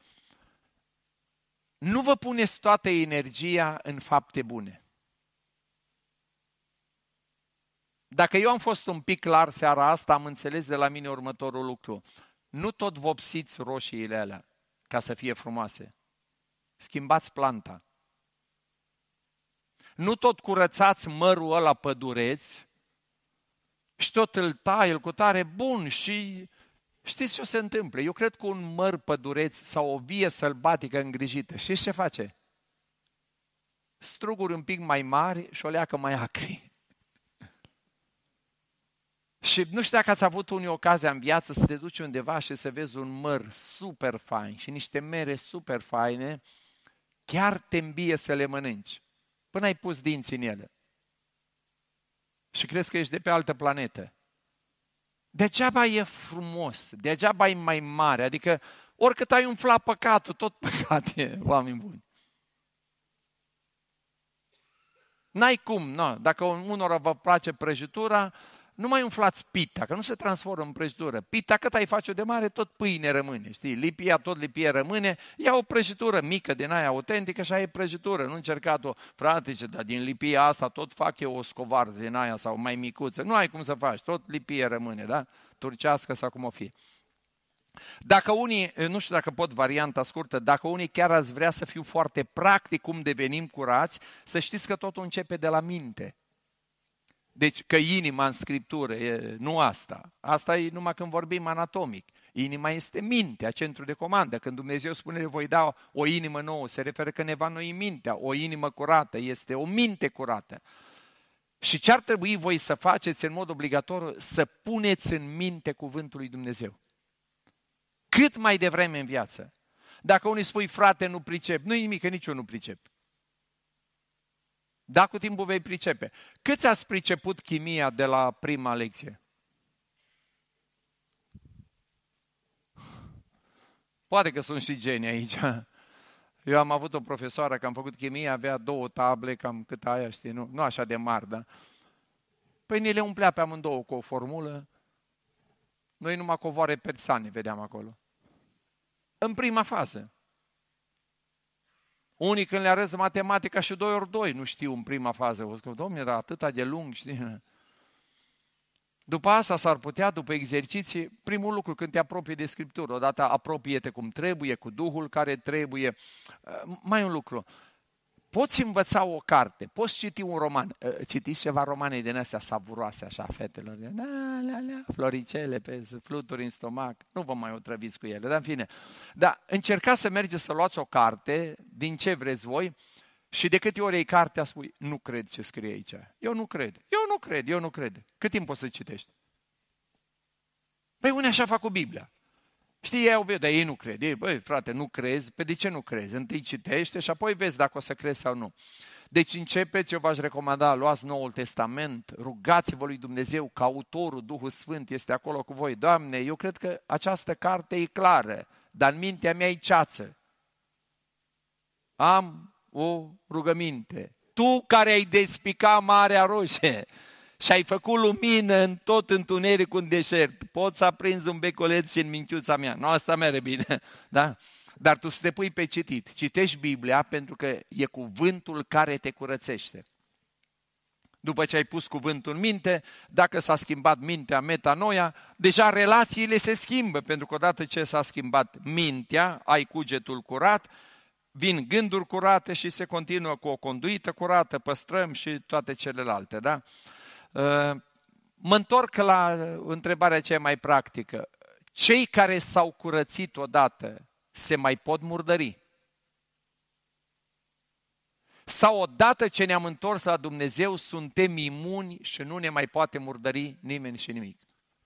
Nu vă puneți toată energia în fapte bune. Dacă eu am fost un pic clar seara asta, am înțeles de la mine următorul lucru. Nu tot vopsiți roșiile alea ca să fie frumoase. Schimbați planta. Nu tot curățați mărul ăla pădureț și tot îl tai, îl cu tare bun și... Știți ce se întâmplă? Eu cred că un măr pădureț sau o vie sălbatică îngrijită, știți ce face? Struguri un pic mai mari și o leacă mai acri. Și nu știu dacă ați avut unii ocazia în viață să te duci undeva și să vezi un măr super fain și niște mere super faine, chiar te îmbie să le mănânci, până ai pus dinții în ele. Și crezi că ești de pe altă planetă. Degeaba e frumos, degeaba e mai mare, adică oricât ai umflat păcatul, tot păcat e, oameni buni. N-ai cum, nu. Dacă unora vă place prăjitura, nu mai umflați pita, că nu se transformă în prăjitură. Pita cât ai face-o de mare, tot pâine rămâne, știi? Lipia, tot lipie rămâne, ia o prăjitură mică din aia autentică și aia e prăjitură. Nu încercat-o, frate, ce, dar din lipia asta tot fac eu o scovarză din aia sau mai micuță. Nu ai cum să faci, tot lipie rămâne, da? Turcească sau cum o fi. Dacă unii, nu știu dacă pot varianta scurtă, dacă unii chiar ați vrea să fiu foarte practic cum devenim curați, să știți că totul începe de la minte. Deci că inima în Scriptură e nu asta. Asta e numai când vorbim anatomic. Inima este mintea, centru de comandă. Când Dumnezeu spune, voi da o inimă nouă, se referă că ne va noi mintea. O inimă curată este o minte curată. Și ce ar trebui voi să faceți în mod obligatoriu? Să puneți în minte cuvântul lui Dumnezeu. Cât mai devreme în viață. Dacă unii spui, frate, nu pricep, nu-i nimic, că nici eu nu pricep. Da, cu timpul vei pricepe. Câți ați priceput chimia de la prima lecție? Poate că sunt și genii aici. Eu am avut o profesoară că am făcut chimie, avea două table, cam cât aia, știi, nu, nu așa de mari, da? Păi ne le umplea pe amândouă cu o formulă. Noi numai covoare persane vedeam acolo. În prima fază. Unii când le arăți matematica și doi ori doi nu știu în prima fază. O zic, dom'le, dar atâta de lung, știi? După asta s-ar putea, după exerciții, primul lucru când te apropii de Scriptură, odată apropie-te cum trebuie, cu Duhul care trebuie. Mai un lucru, poți învăța o carte, poți citi un roman, citiți ceva romane din astea savuroase așa, fetelor, de, da, la, la, floricele pe fluturi în stomac, nu vă mai otrăviți cu ele, dar în fine. Dar încercați să mergeți să luați o carte, din ce vreți voi, și de câte ori iei cartea spui, nu cred ce scrie aici, eu nu cred, eu nu cred, eu nu cred. Cât timp poți să citești? Păi unii așa fac cu Biblia. Știi, ei au dar ei nu cred. Ei, băi, frate, nu crezi? Pe de ce nu crezi? Întâi citește și apoi vezi dacă o să crezi sau nu. Deci începeți, eu v-aș recomanda, luați Noul Testament, rugați-vă lui Dumnezeu că autorul, Duhul Sfânt este acolo cu voi. Doamne, eu cred că această carte e clară, dar în mintea mea e ceață. Am o rugăminte. Tu care ai despicat Marea Roșie și ai făcut lumină în tot întunericul în deșert, poți să aprinzi un becoleț și în minchiuța mea. Nu, asta merge bine, da? Dar tu să te pui pe citit. Citești Biblia pentru că e cuvântul care te curățește. După ce ai pus cuvântul în minte, dacă s-a schimbat mintea, metanoia, deja relațiile se schimbă, pentru că odată ce s-a schimbat mintea, ai cugetul curat, vin gânduri curate și se continuă cu o conduită curată, păstrăm și toate celelalte, da? Mă întorc la întrebarea cea mai practică. Cei care s-au curățit odată se mai pot murdări? Sau odată ce ne-am întors la Dumnezeu suntem imuni și nu ne mai poate murdări nimeni și nimic?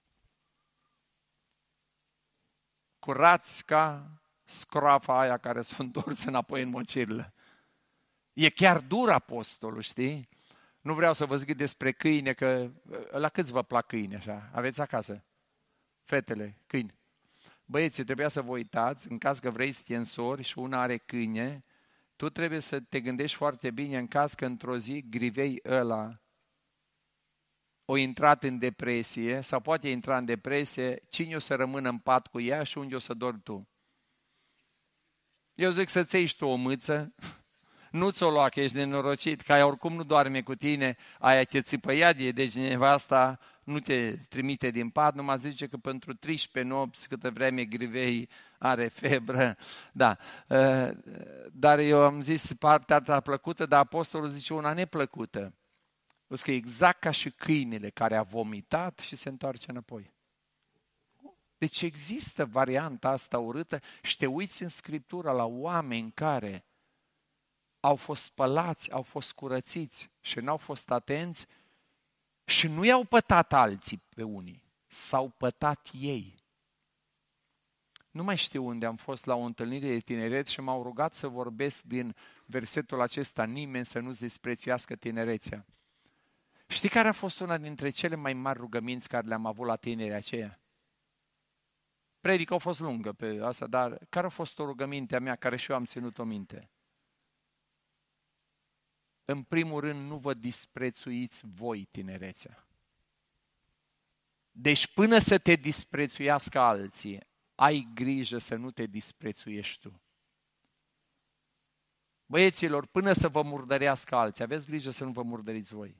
Curați ca scroafa aia care s-a întors înapoi în mocirlă. E chiar dur apostolul, știi? Nu vreau să vă zic despre câine, că la câți vă plac câini așa? Aveți acasă? Fetele, câini. Băieții, trebuia să vă uitați, în caz că vrei să te însori și una are câine, tu trebuie să te gândești foarte bine în caz că într-o zi grivei ăla o intrat în depresie sau poate intra în depresie, cine o să rămână în pat cu ea și unde o să dormi tu? Eu zic să-ți iei tu o mâță, nu ți-o lua că ești nenorocit, că aia oricum nu doarme cu tine, aia te țipă iadie, deci nevasta nu te trimite din pat, numai zice că pentru treisprezece nopți, câtă vreme grivei are febră, da. Dar eu am zis partea ta plăcută, dar apostolul zice una neplăcută. O că e exact ca și câinele care a vomitat și se întoarce înapoi. Deci există varianta asta urâtă și te uiți în Scriptură la oameni care au fost spălați, au fost curățiți și n-au fost atenți și nu i-au pătat alții pe unii, s-au pătat ei. Nu mai știu unde am fost la o întâlnire de tineret și m-au rugat să vorbesc din versetul acesta, nimeni să nu-ți disprețuiască tinerețea. Știi care a fost una dintre cele mai mari rugăminți care le-am avut la tinerii aceia? Predica a fost lungă pe asta, dar care a fost o rugăminte a mea care și eu am ținut-o minte? În primul rând, nu vă disprețuiți voi tinerețea. Deci până să te disprețuiască alții, ai grijă să nu te disprețuiești tu. Băieților, până să vă murdărească alții, aveți grijă să nu vă murdăriți voi.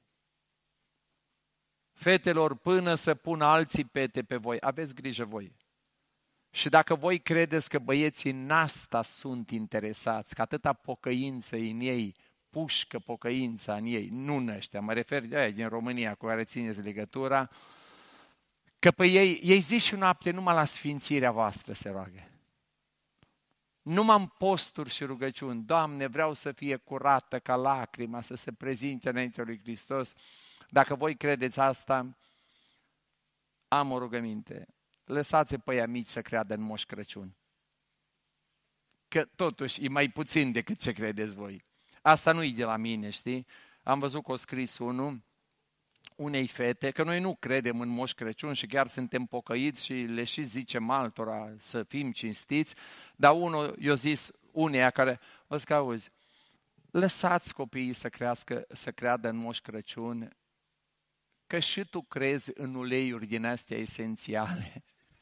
Fetelor, până să pună alții pete pe voi, aveți grijă voi. Și dacă voi credeți că băieții în asta sunt interesați, că atâta pocăință în ei, pușcă pocăința în ei, nu în ăștia, mă refer de aia din România cu care țineți legătura, că pe ei, ei zi și noapte numai la sfințirea voastră se roagă. Numai în posturi și rugăciuni, Doamne, vreau să fie curată ca lacrima, să se prezinte înaintea lui Hristos. Dacă voi credeți asta, am o rugăminte. Lăsați pe ăia mici să creadă în Moș Crăciun. Că totuși e mai puțin decât ce credeți voi. Asta nu e de la mine, știi? Am văzut că o scris unul, unei fete, că noi nu credem în Moș Crăciun și chiar suntem pocăiți și le și zicem altora să fim cinstiți, dar unul i-a zis uneia care, o zic, auzi, lăsați copiii să crească, să creadă în Moș Crăciun, că și tu crezi în uleiuri din astea esențiale.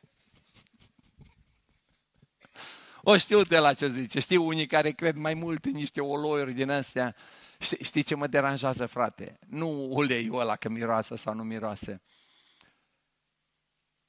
O știu de la ce zice, știu unii care cred mai mult în niște uleiuri din astea. Știi, știi ce mă deranjează, frate? Nu uleiul ăla că miroase sau nu miroase.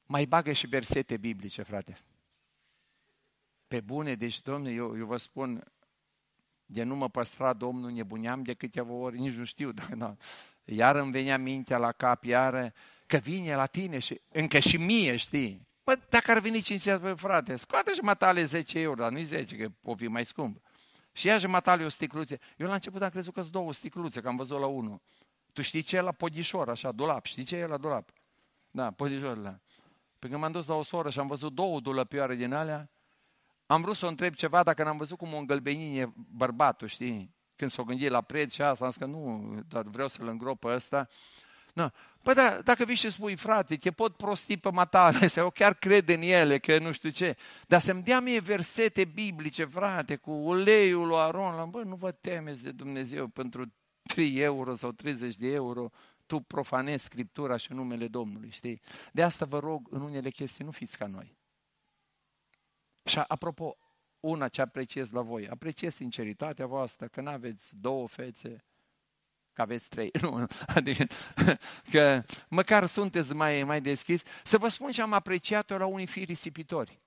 mai bagă și versete biblice, frate. Pe bune, deci, Domnule, eu, eu vă spun, de nu mă păstra Domnul, nebuneam de câteva ori, nici nu știu, dar, da. Iar îmi venea mintea la cap, iar că vine la tine și încă și mie, știi? Bă, dacă ar veni cinci, frate, scoate și matale zece euro, dar nu-i zece, că o fi mai scump. Și ia și matale o sticluță. Eu la început am crezut că sunt două sticluțe, că am văzut la unul. Tu știi ce e la podișor, așa, dulap, știi ce e la dulap? Da, podișor, da. Pe când m-am dus la o soră și am văzut două dulăpioare din alea, am vrut să o întreb ceva, dacă n-am văzut cum o îngălbenine bărbatul, știi? Când s-o gândit la preț și asta, am zis că nu, dar vreau să-l îngrop pe ăsta. No. Păi da, dacă vii și spui, frate, te pot prosti pe matale, sau eu chiar cred în ele, că nu știu ce, dar să-mi dea mie versete biblice, frate, cu uleiul lui Aron, bă, nu vă temeți de Dumnezeu pentru trei euro sau treizeci de euro, tu profanezi Scriptura și numele Domnului, știi? De asta vă rog, în unele chestii, nu fiți ca noi. Și apropo, una ce apreciez la voi, apreciez sinceritatea voastră, că n-aveți două fețe, că aveți trei, nu, adică că măcar sunteți mai, mai deschis. Să vă spun ce am apreciat-o la unii fii risipitori.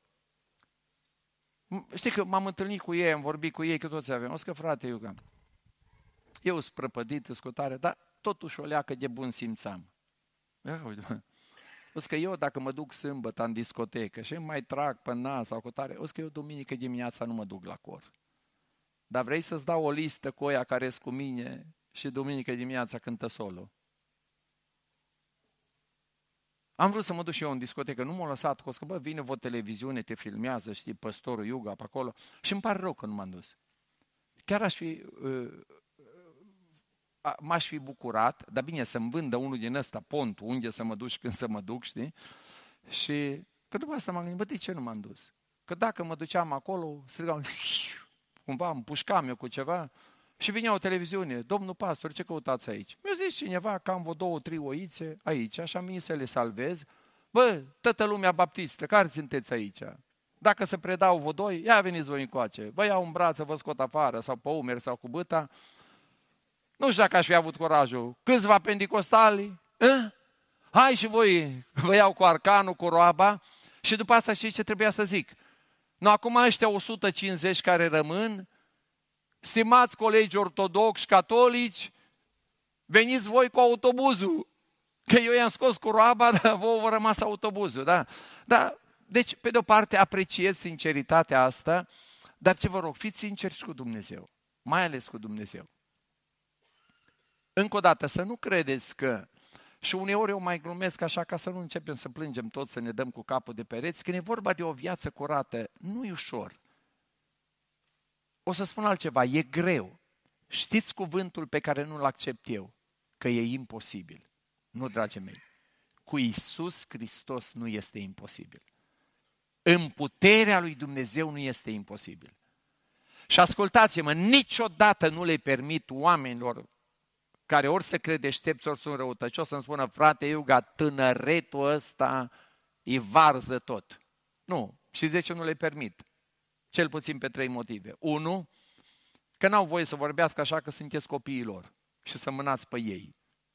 Știi că m-am întâlnit cu ei, am vorbit cu ei, că toți avem. O să că, frate, eu, că eu sunt prăpădit, scutare, dar totuși o leacă de bun simț am. O să că eu, dacă mă duc sâmbătă în discotecă și mai trag pe nas sau cu tare, o să că eu duminică dimineața nu mă duc la cor. Dar vrei să-ți dau o listă cu oia care sunt cu mine și duminică dimineața cântă solo? Am vrut să mă duc și eu în discotecă, nu m-a lăsat, că, bă, vine o televiziune, te filmează, știi, păstorul Iuga pe acolo și îmi pare rău că nu m-am dus. Chiar aș fi, uh, m-aș fi bucurat, dar bine, să-mi vândă unul din ăsta pontul, unde să mă duc și când să mă duc, știi? Și că după asta m-am gândit, bă, de ce nu m-am dus? Că dacă mă duceam acolo, strigau, cumva îmi pușcam eu cu ceva și vinea o televiziune, domnul pastor, ce căutați aici? Mi-a zis cineva că am vreo două, trei oițe aici, așa am venit să le salvez. Bă, toată lumea baptistă, care sunteți aici? Dacă se predau vă doi, ia veniți voi încoace, vă iau în brață, vă scot afară, sau pe umeri, sau cu bâta. Nu știu dacă aș fi avut curajul. Câțiva pendicostali, a? Hai și voi, vă iau cu arcanul, cu roaba și după asta știți ce trebuia să zic? No, acum ăștia o sută cincizeci care rămân, stimați colegi ortodoxi, catolici, veniți voi cu autobuzul. Că eu i-am scos cu roaba, dar vouă vă rămas autobuzul. Da? Da, deci, pe de-o parte, apreciez sinceritatea asta, dar ce vă rog, fiți sinceri și cu Dumnezeu. Mai ales cu Dumnezeu. Încă o dată, să nu credeți că, și uneori eu mai glumesc așa ca să nu începem să plângem toți, să ne dăm cu capul de pereți, când e vorba de o viață curată, nu e ușor. O să spun altceva, e greu. Știți cuvântul pe care nu-l accept eu? Că e imposibil. Nu, dragii mei. Cu Iisus Hristos nu este imposibil. În puterea lui Dumnezeu nu este imposibil. Și ascultați-mă, niciodată nu le permit oamenilor care ori se crede deștepți, ori sunt răutăcioși, să-mi spună, frate Iuga, tânăretul ăsta îi varză tot. Nu. Și de ce nu le permit? Cel puțin pe trei motive. Unu, că n-au voie să vorbească așa că sunteți copiii lor și să mânați pe ei.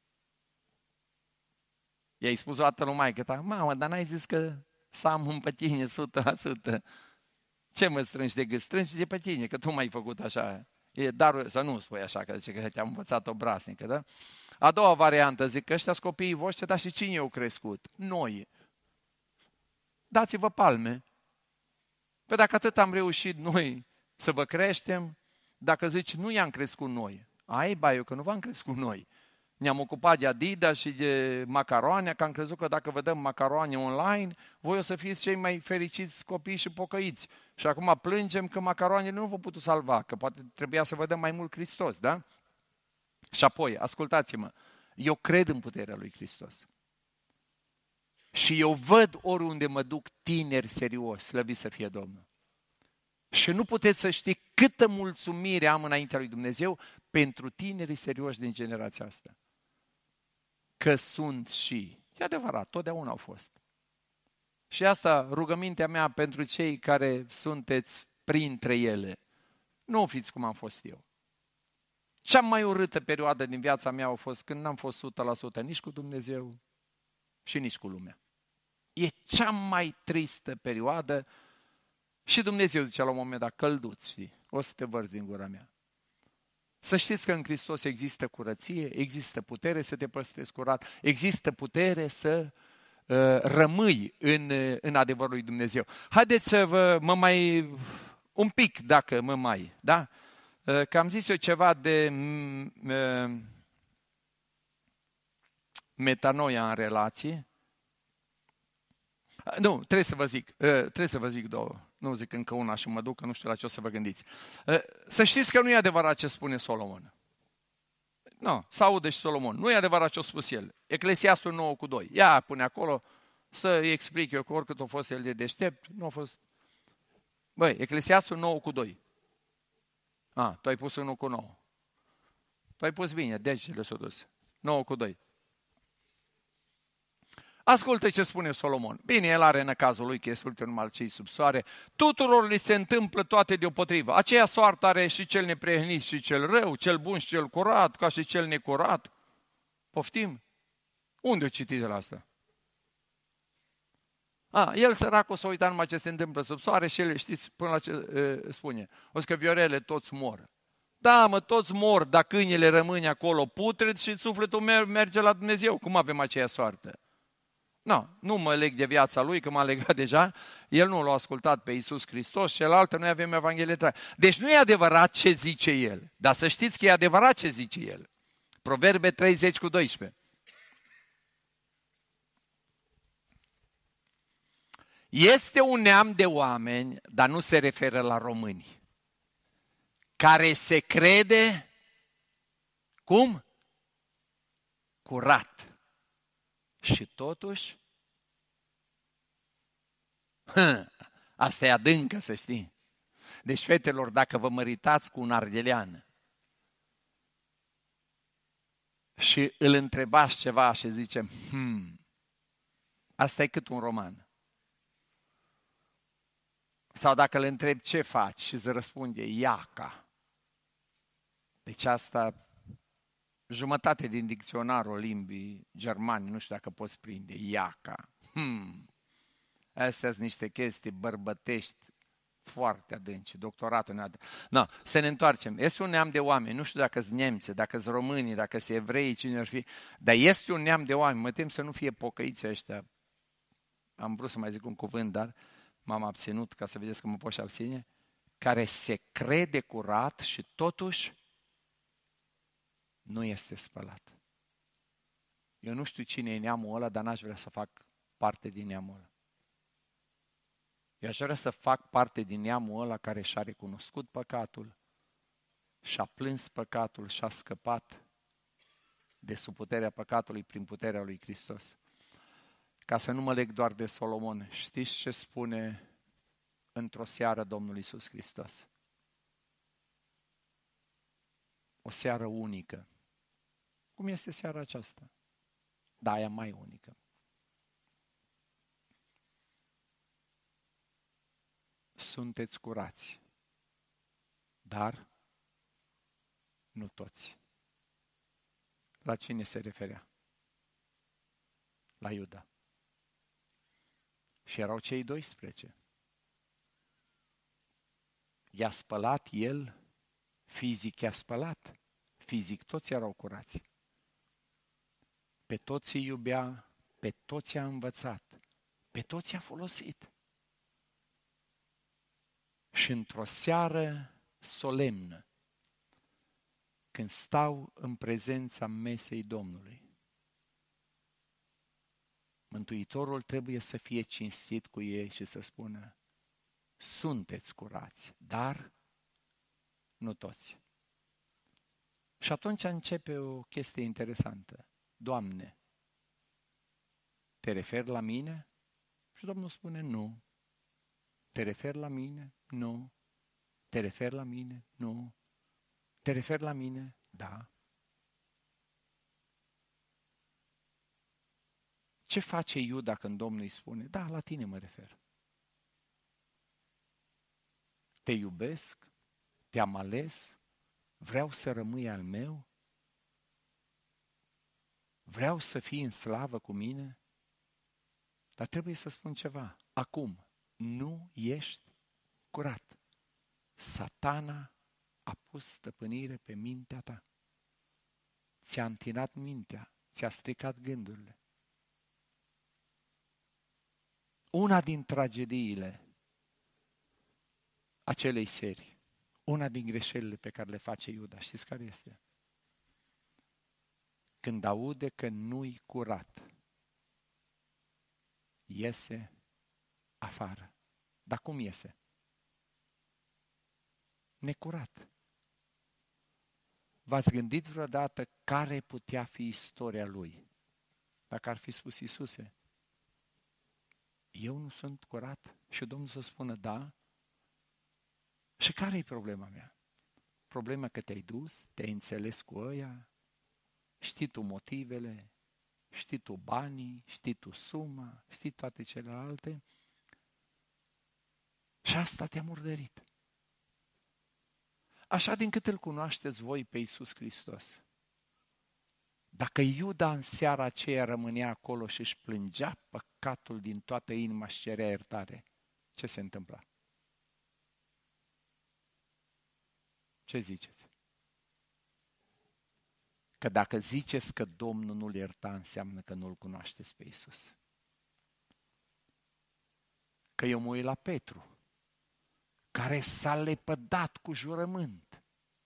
I-ai spus o dată lui maică ta, mamă, dar n-ai zis că să am pe tine o sută la sută. Ce mă strângi de gât? Strângi de pe tine, că tu m-ai făcut așa. E darul, să nu spui așa, că zice că te-am învățat o brasnică, da? A doua variantă, zic că ăștia sunt copiii voștri, dar și cine i-au crescut? Noi. Dați-vă palme. Păi dacă atât am reușit noi să vă creștem, dacă zici, nu i-am crescut noi. Ai, ba, eu că nu v-am crescut noi. Ne-am ocupat de Adidas și de macaroane, că am crezut că dacă vă dăm macaroane online, voi o să fiți cei mai fericiți copii și pocăiți. Și acum plângem că macaroanele nu v-au putut salva, că poate trebuia să vă dăm mai mult Hristos, da? Și apoi, ascultați-mă, eu cred în puterea lui Hristos. Și eu văd oriunde mă duc tineri serios, slăvit să fie Domnul. Și nu puteți să știi câtă mulțumire am înaintea lui Dumnezeu pentru tinerii serioși din generația asta. Că sunt și, e adevărat, totdeauna au fost. Și asta rugămintea mea pentru cei care sunteți printre ele. Nu fiți cum am fost eu. Cea mai urâtă perioadă din viața mea a fost când n-am fost o sută la sută nici cu Dumnezeu și nici cu lumea. E cea mai tristă perioadă și Dumnezeu zicea la un moment dat, călduți, știi, o să te vărzi din gura mea. Să știți că în Hristos există curăție, există putere să te păstrezi curat, există putere să uh, rămâi în, uh, în adevărul lui Dumnezeu. Haideți să vă, mă mai, un pic dacă mă mai, da? Uh, că am zis eu ceva de uh, metanoia în relație. Uh, nu, trebuie să vă zic, uh, trebuie să vă zic două. Nu zic încă una și mă duc, că nu știu la ce o să vă gândiți. Să știți că nu e adevărat ce spune Solomon. Nu, să aude și Solomon. Nu e adevărat ce a spus el. Eclesiastul nouă cu doi. Ia, pune acolo să-i explic eu că oricât a fost el de deștept, nu a fost... Băi, Eclesiastul nouă cu doi. A, tu ai pus unu cu nouă. Tu ai pus bine, degetele s-au dus. nouă cu doi. Ascultă ce spune Solomon. Bine, el are în cazul lui că este ultimul al cei sub soare. Tuturor li se întâmplă toate deopotrivă. Aceea soartă are și cel neprihănit și cel rău, cel bun și cel curat, ca și cel necurat. Poftim? Unde o citiți de la asta? A, el săracul s-a uitat numai ce se întâmplă sub soare și el, știți, până la ce e, spune. O să că viorele toți mor. Da, mă, toți mor, dar câinele rămâne acolo putred și sufletul merge la Dumnezeu. Cum avem aceea soartă? Nu, nu mă leg de viața lui, că m-a legat deja. El nu l-a ascultat pe Iisus Hristos, celălalt noi avem Evanghelie trei. Deci nu e adevărat ce zice el, dar să știți că e adevărat ce zice el. Proverbe treizeci cu doisprezece. Este un neam de oameni, dar nu se referă la români, care se crede, cum? Curat. Și totuși, hă, asta e adâncă, să știi. Deci, fetelor, dacă vă măritați cu un ardelean și îl întrebați ceva și zice, hmm, asta e cât un roman. Sau dacă îl întrebi ce faci și îți răspunde, iaca. Deci asta... Jumătate din dicționarul limbii germane, nu știu dacă poți prinde, iaca. Hmm. Astea sunt niște chestii bărbătești foarte adânci, doctoratul ne no, să ne întoarcem. Este un neam de oameni, nu știu dacă sunt nemți, dacă sunt români, dacă sunt evrei, cine ar fi, dar este un neam de oameni, mă tem să nu fie pocăiți ăștia. Am vrut să mai zic un cuvânt, dar m-am abținut ca să vedeți că mă pot și abține, care se crede curat și totuși nu este spălat. Eu nu știu cine e neamul ăla, dar n-aș vrea să fac parte din neamul ăla. Eu aș vrea să fac parte din neamul ăla care și-a recunoscut păcatul, și-a plâns păcatul, și-a scăpat de sub puterea păcatului prin puterea lui Hristos. Ca să nu mă leg doar de Solomon, știți ce spune într-o seară Domnul Iisus Hristos? O seară unică. Cum este seara aceasta? Da, aia mai unică. Sunteți curați, dar nu toți. La cine se referea? La Iuda. Și erau cei doisprezece. I-a spălat el, fizic i-a spălat, fizic toți erau curați. Pe toți îi iubea, pe toți i-a învățat, pe toți i-a folosit. Și într-o seară solemnă, când stau în prezența mesei Domnului, Mântuitorul trebuie să fie cinstit cu ei și să spună, sunteți curați, dar nu toți. Și atunci începe o chestie interesantă. Doamne, te referi la mine? Și Domnul spune, nu. Te referi la mine? Nu. Te referi la mine? Nu. Te referi la mine? Da. Ce face Iuda când Domnul îi spune? Da, la tine mă refer. Te iubesc, te-am ales, vreau să rămâi al meu, vreau să fii în slavă cu mine. Dar trebuie să spun ceva. Acum, nu ești curat. Satana a pus stăpânire pe mintea ta. Ți-a întinat mintea, ți-a stricat gândurile. Una din tragediile acelei serii, una din greșelile pe care le face Iuda, știți care este? Când aude că nu-i curat, iese afară. Dar cum iese? Necurat. V-ați gândit vreodată care putea fi istoria lui? Dacă ar fi spus Iisuse, eu nu sunt curat? Și Domnul să spună, da. Și care e problema mea? Problema că te-ai dus, te-ai înțeles cu ăia, știi tu motivele, știi tu banii, știi tu suma, știi toate celelalte. Și asta te-a murdărit. Așa din cât îl cunoașteți voi pe Iisus Hristos. Dacă Iuda în seara aceea rămânea acolo și își plângea păcatul din toată inima și cerea iertare, ce se întâmpla? Ce ziceți? Că dacă ziceți că Domnul nu-l ierta, înseamnă că nu-l cunoașteți pe Iisus. Că eu mă uit la Petru, care s-a lepădat cu jurământ.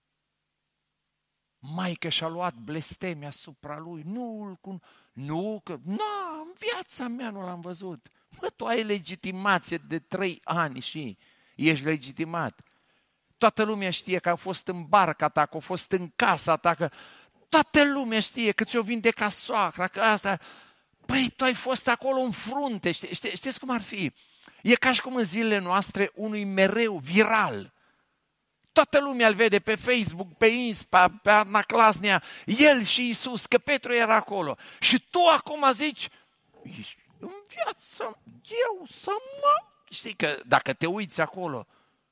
Maică și-a luat blesteme asupra lui. Nu, nu, că nu, în viața mea nu l-am văzut. Mă, tu ai legitimație de trei ani și ești legitimat. Toată lumea știe că a fost în barca ta, că a fost în casa ta, că toată lumea știe că ți-o vindecat soacra, că asta... Păi, tu ai fost acolo în frunte, știi, știi, știți cum ar fi? E ca și cum în zilele noastre unui mereu viral. Toată lumea îl vede pe Facebook, pe Insta, pe Anaclasnia, el și Iisus, că Petru era acolo. Și tu acum zici, în viață, eu să mă... Știi că dacă te uiți acolo...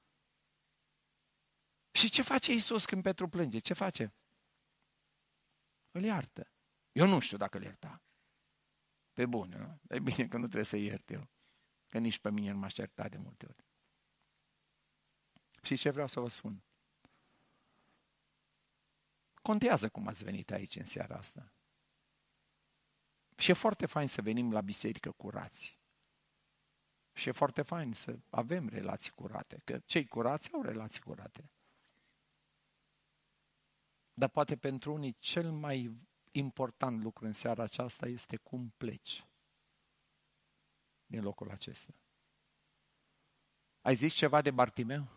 Și ce face Iisus când Petru plânge? Ce face? Îl iartă. Eu nu știu dacă îl ierta. Pe bune, nu? E bine că nu trebuie să iert eu. Că nici pe mine nu m-aș ierta de multe ori. Și ce vreau să vă spun? Contează cum ați venit aici în seara asta. Și e foarte fain să venim la biserică curați. Și e foarte fain să avem relații curate. Că cei curați au relații curate. Dar poate pentru unii cel mai important lucru în seara aceasta este cum pleci din locul acesta. Ai zis ceva de Bartimeu?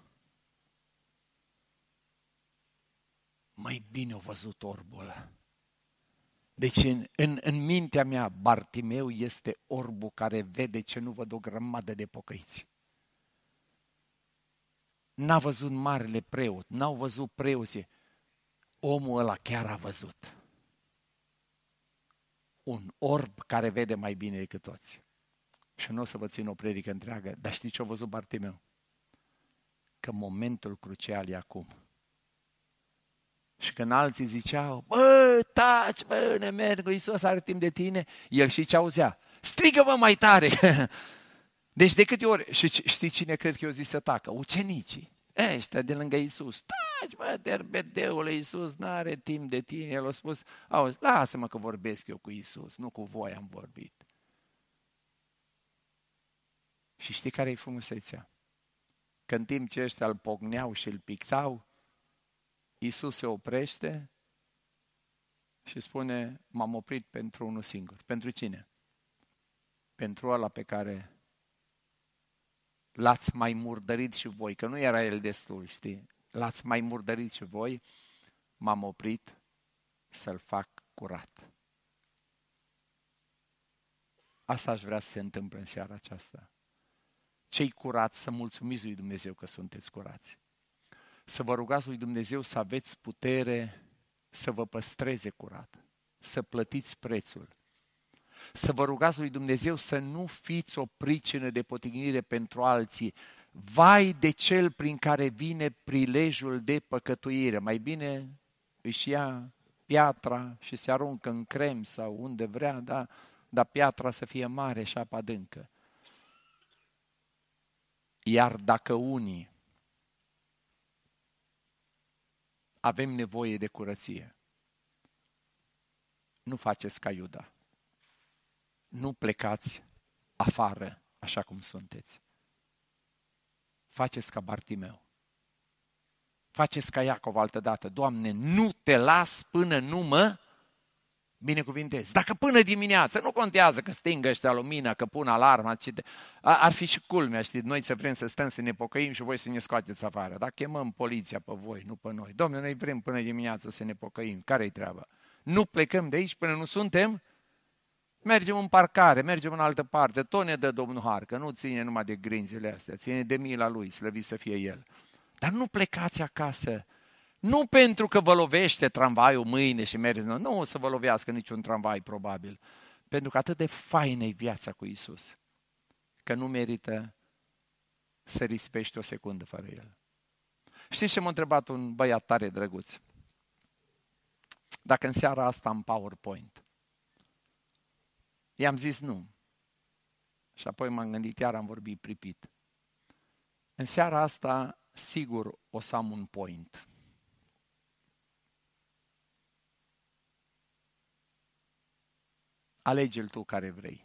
Mai bine au văzut orbul ăla. Deci în, în, în mintea mea Bartimeu este orbul care vede ce nu văd o grămadă de pocăiți. N-a văzut marele preot, n-au văzut preoții. Omul ăla chiar a văzut. Un orb care vede mai bine decât toți. Și nu o să vă țin o predică întreagă, dar știți ce a văzut Bartimeu? Că momentul crucial e acum. Și când alții ziceau, bă, taci, bă, ne merg, Iisus are timp de tine, el și ce auzea? Strigă-mă mai tare! Deci de câte ori, și știi cine cred că eu zis să tacă? Ucenicii, ăștia de lângă Iisus. Taci, bă, derbedeule, Iisus n-are timp de tine. El a spus, auzi, lasă-mă că vorbesc eu cu Iisus, nu cu voi am vorbit. Și știi care e frumusețea? Că în timp ce ăștia îl pocneau și îl pictau, Iisus se oprește și spune, m-am oprit pentru unul singur. Pentru cine? Pentru ăla pe care l-ați mai murdărit și voi, că nu era el destul, știi? L-ați mai murdărit și voi, m-am oprit să-l fac curat. Asta aș vrea să se întâmple în seara aceasta. Cei curați să mulțumiți lui Dumnezeu că sunteți curați. Să vă rugați lui Dumnezeu să aveți putere să vă păstreze curat, să plătiți prețul. Să vă rugați lui Dumnezeu să nu fiți o pricină de potignire pentru alții. Vai de cel prin care vine prilejul de păcătuire. Mai bine își ia piatra și se aruncă în crem sau unde vrea, dar dar piatra să fie mare și apa adâncă. Iar dacă unii avem nevoie de curăție, nu faceți ca Iuda. Nu plecați afară așa cum sunteți. Faceți ca Bartimeu. Faceți ca Iacov altădată. Doamne, nu te las până nu mă binecuvintezi. Dacă până dimineață, nu contează că stingă ăștia lumina, că pun alarma, ar fi și culmea, știți, noi să vrem să stăm să ne pocăim și voi să ne scoateți afară. Dar chemăm poliția pe voi, nu pe noi. Doamne, noi vrem până dimineață să ne pocăim. Care-i treaba? Nu plecăm de aici până nu suntem? Mergem în parcare, mergem în altă parte, tot ne dă Domnul har, că nu ține numai de grinzile astea, ține de mila Lui, slăvit să fie El. Dar nu plecați acasă, nu pentru că vă lovește tramvaiul mâine și mergeți, nu, nu o să vă lovească niciun tramvai probabil, pentru că atât de faină e viața cu Iisus, că nu merită să rispești o secundă fără El. Știți ce m-a întrebat un băiat tare drăguț? Dacă în seara asta am PowerPoint. I-am zis nu. Și apoi m-am gândit, iar am vorbit pripit. În seara asta, sigur, o să am un point. Alege-l tu care vrei.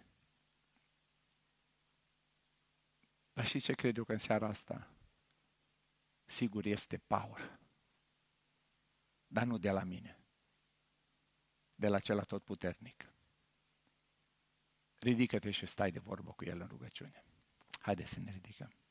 Dar știi ce cred eu că în seara asta? Sigur este power. Dar nu de la mine. De la cel atotputernic. Ridică-te și stai de vorbă cu El în rugăciune. Haideți să ne ridicăm.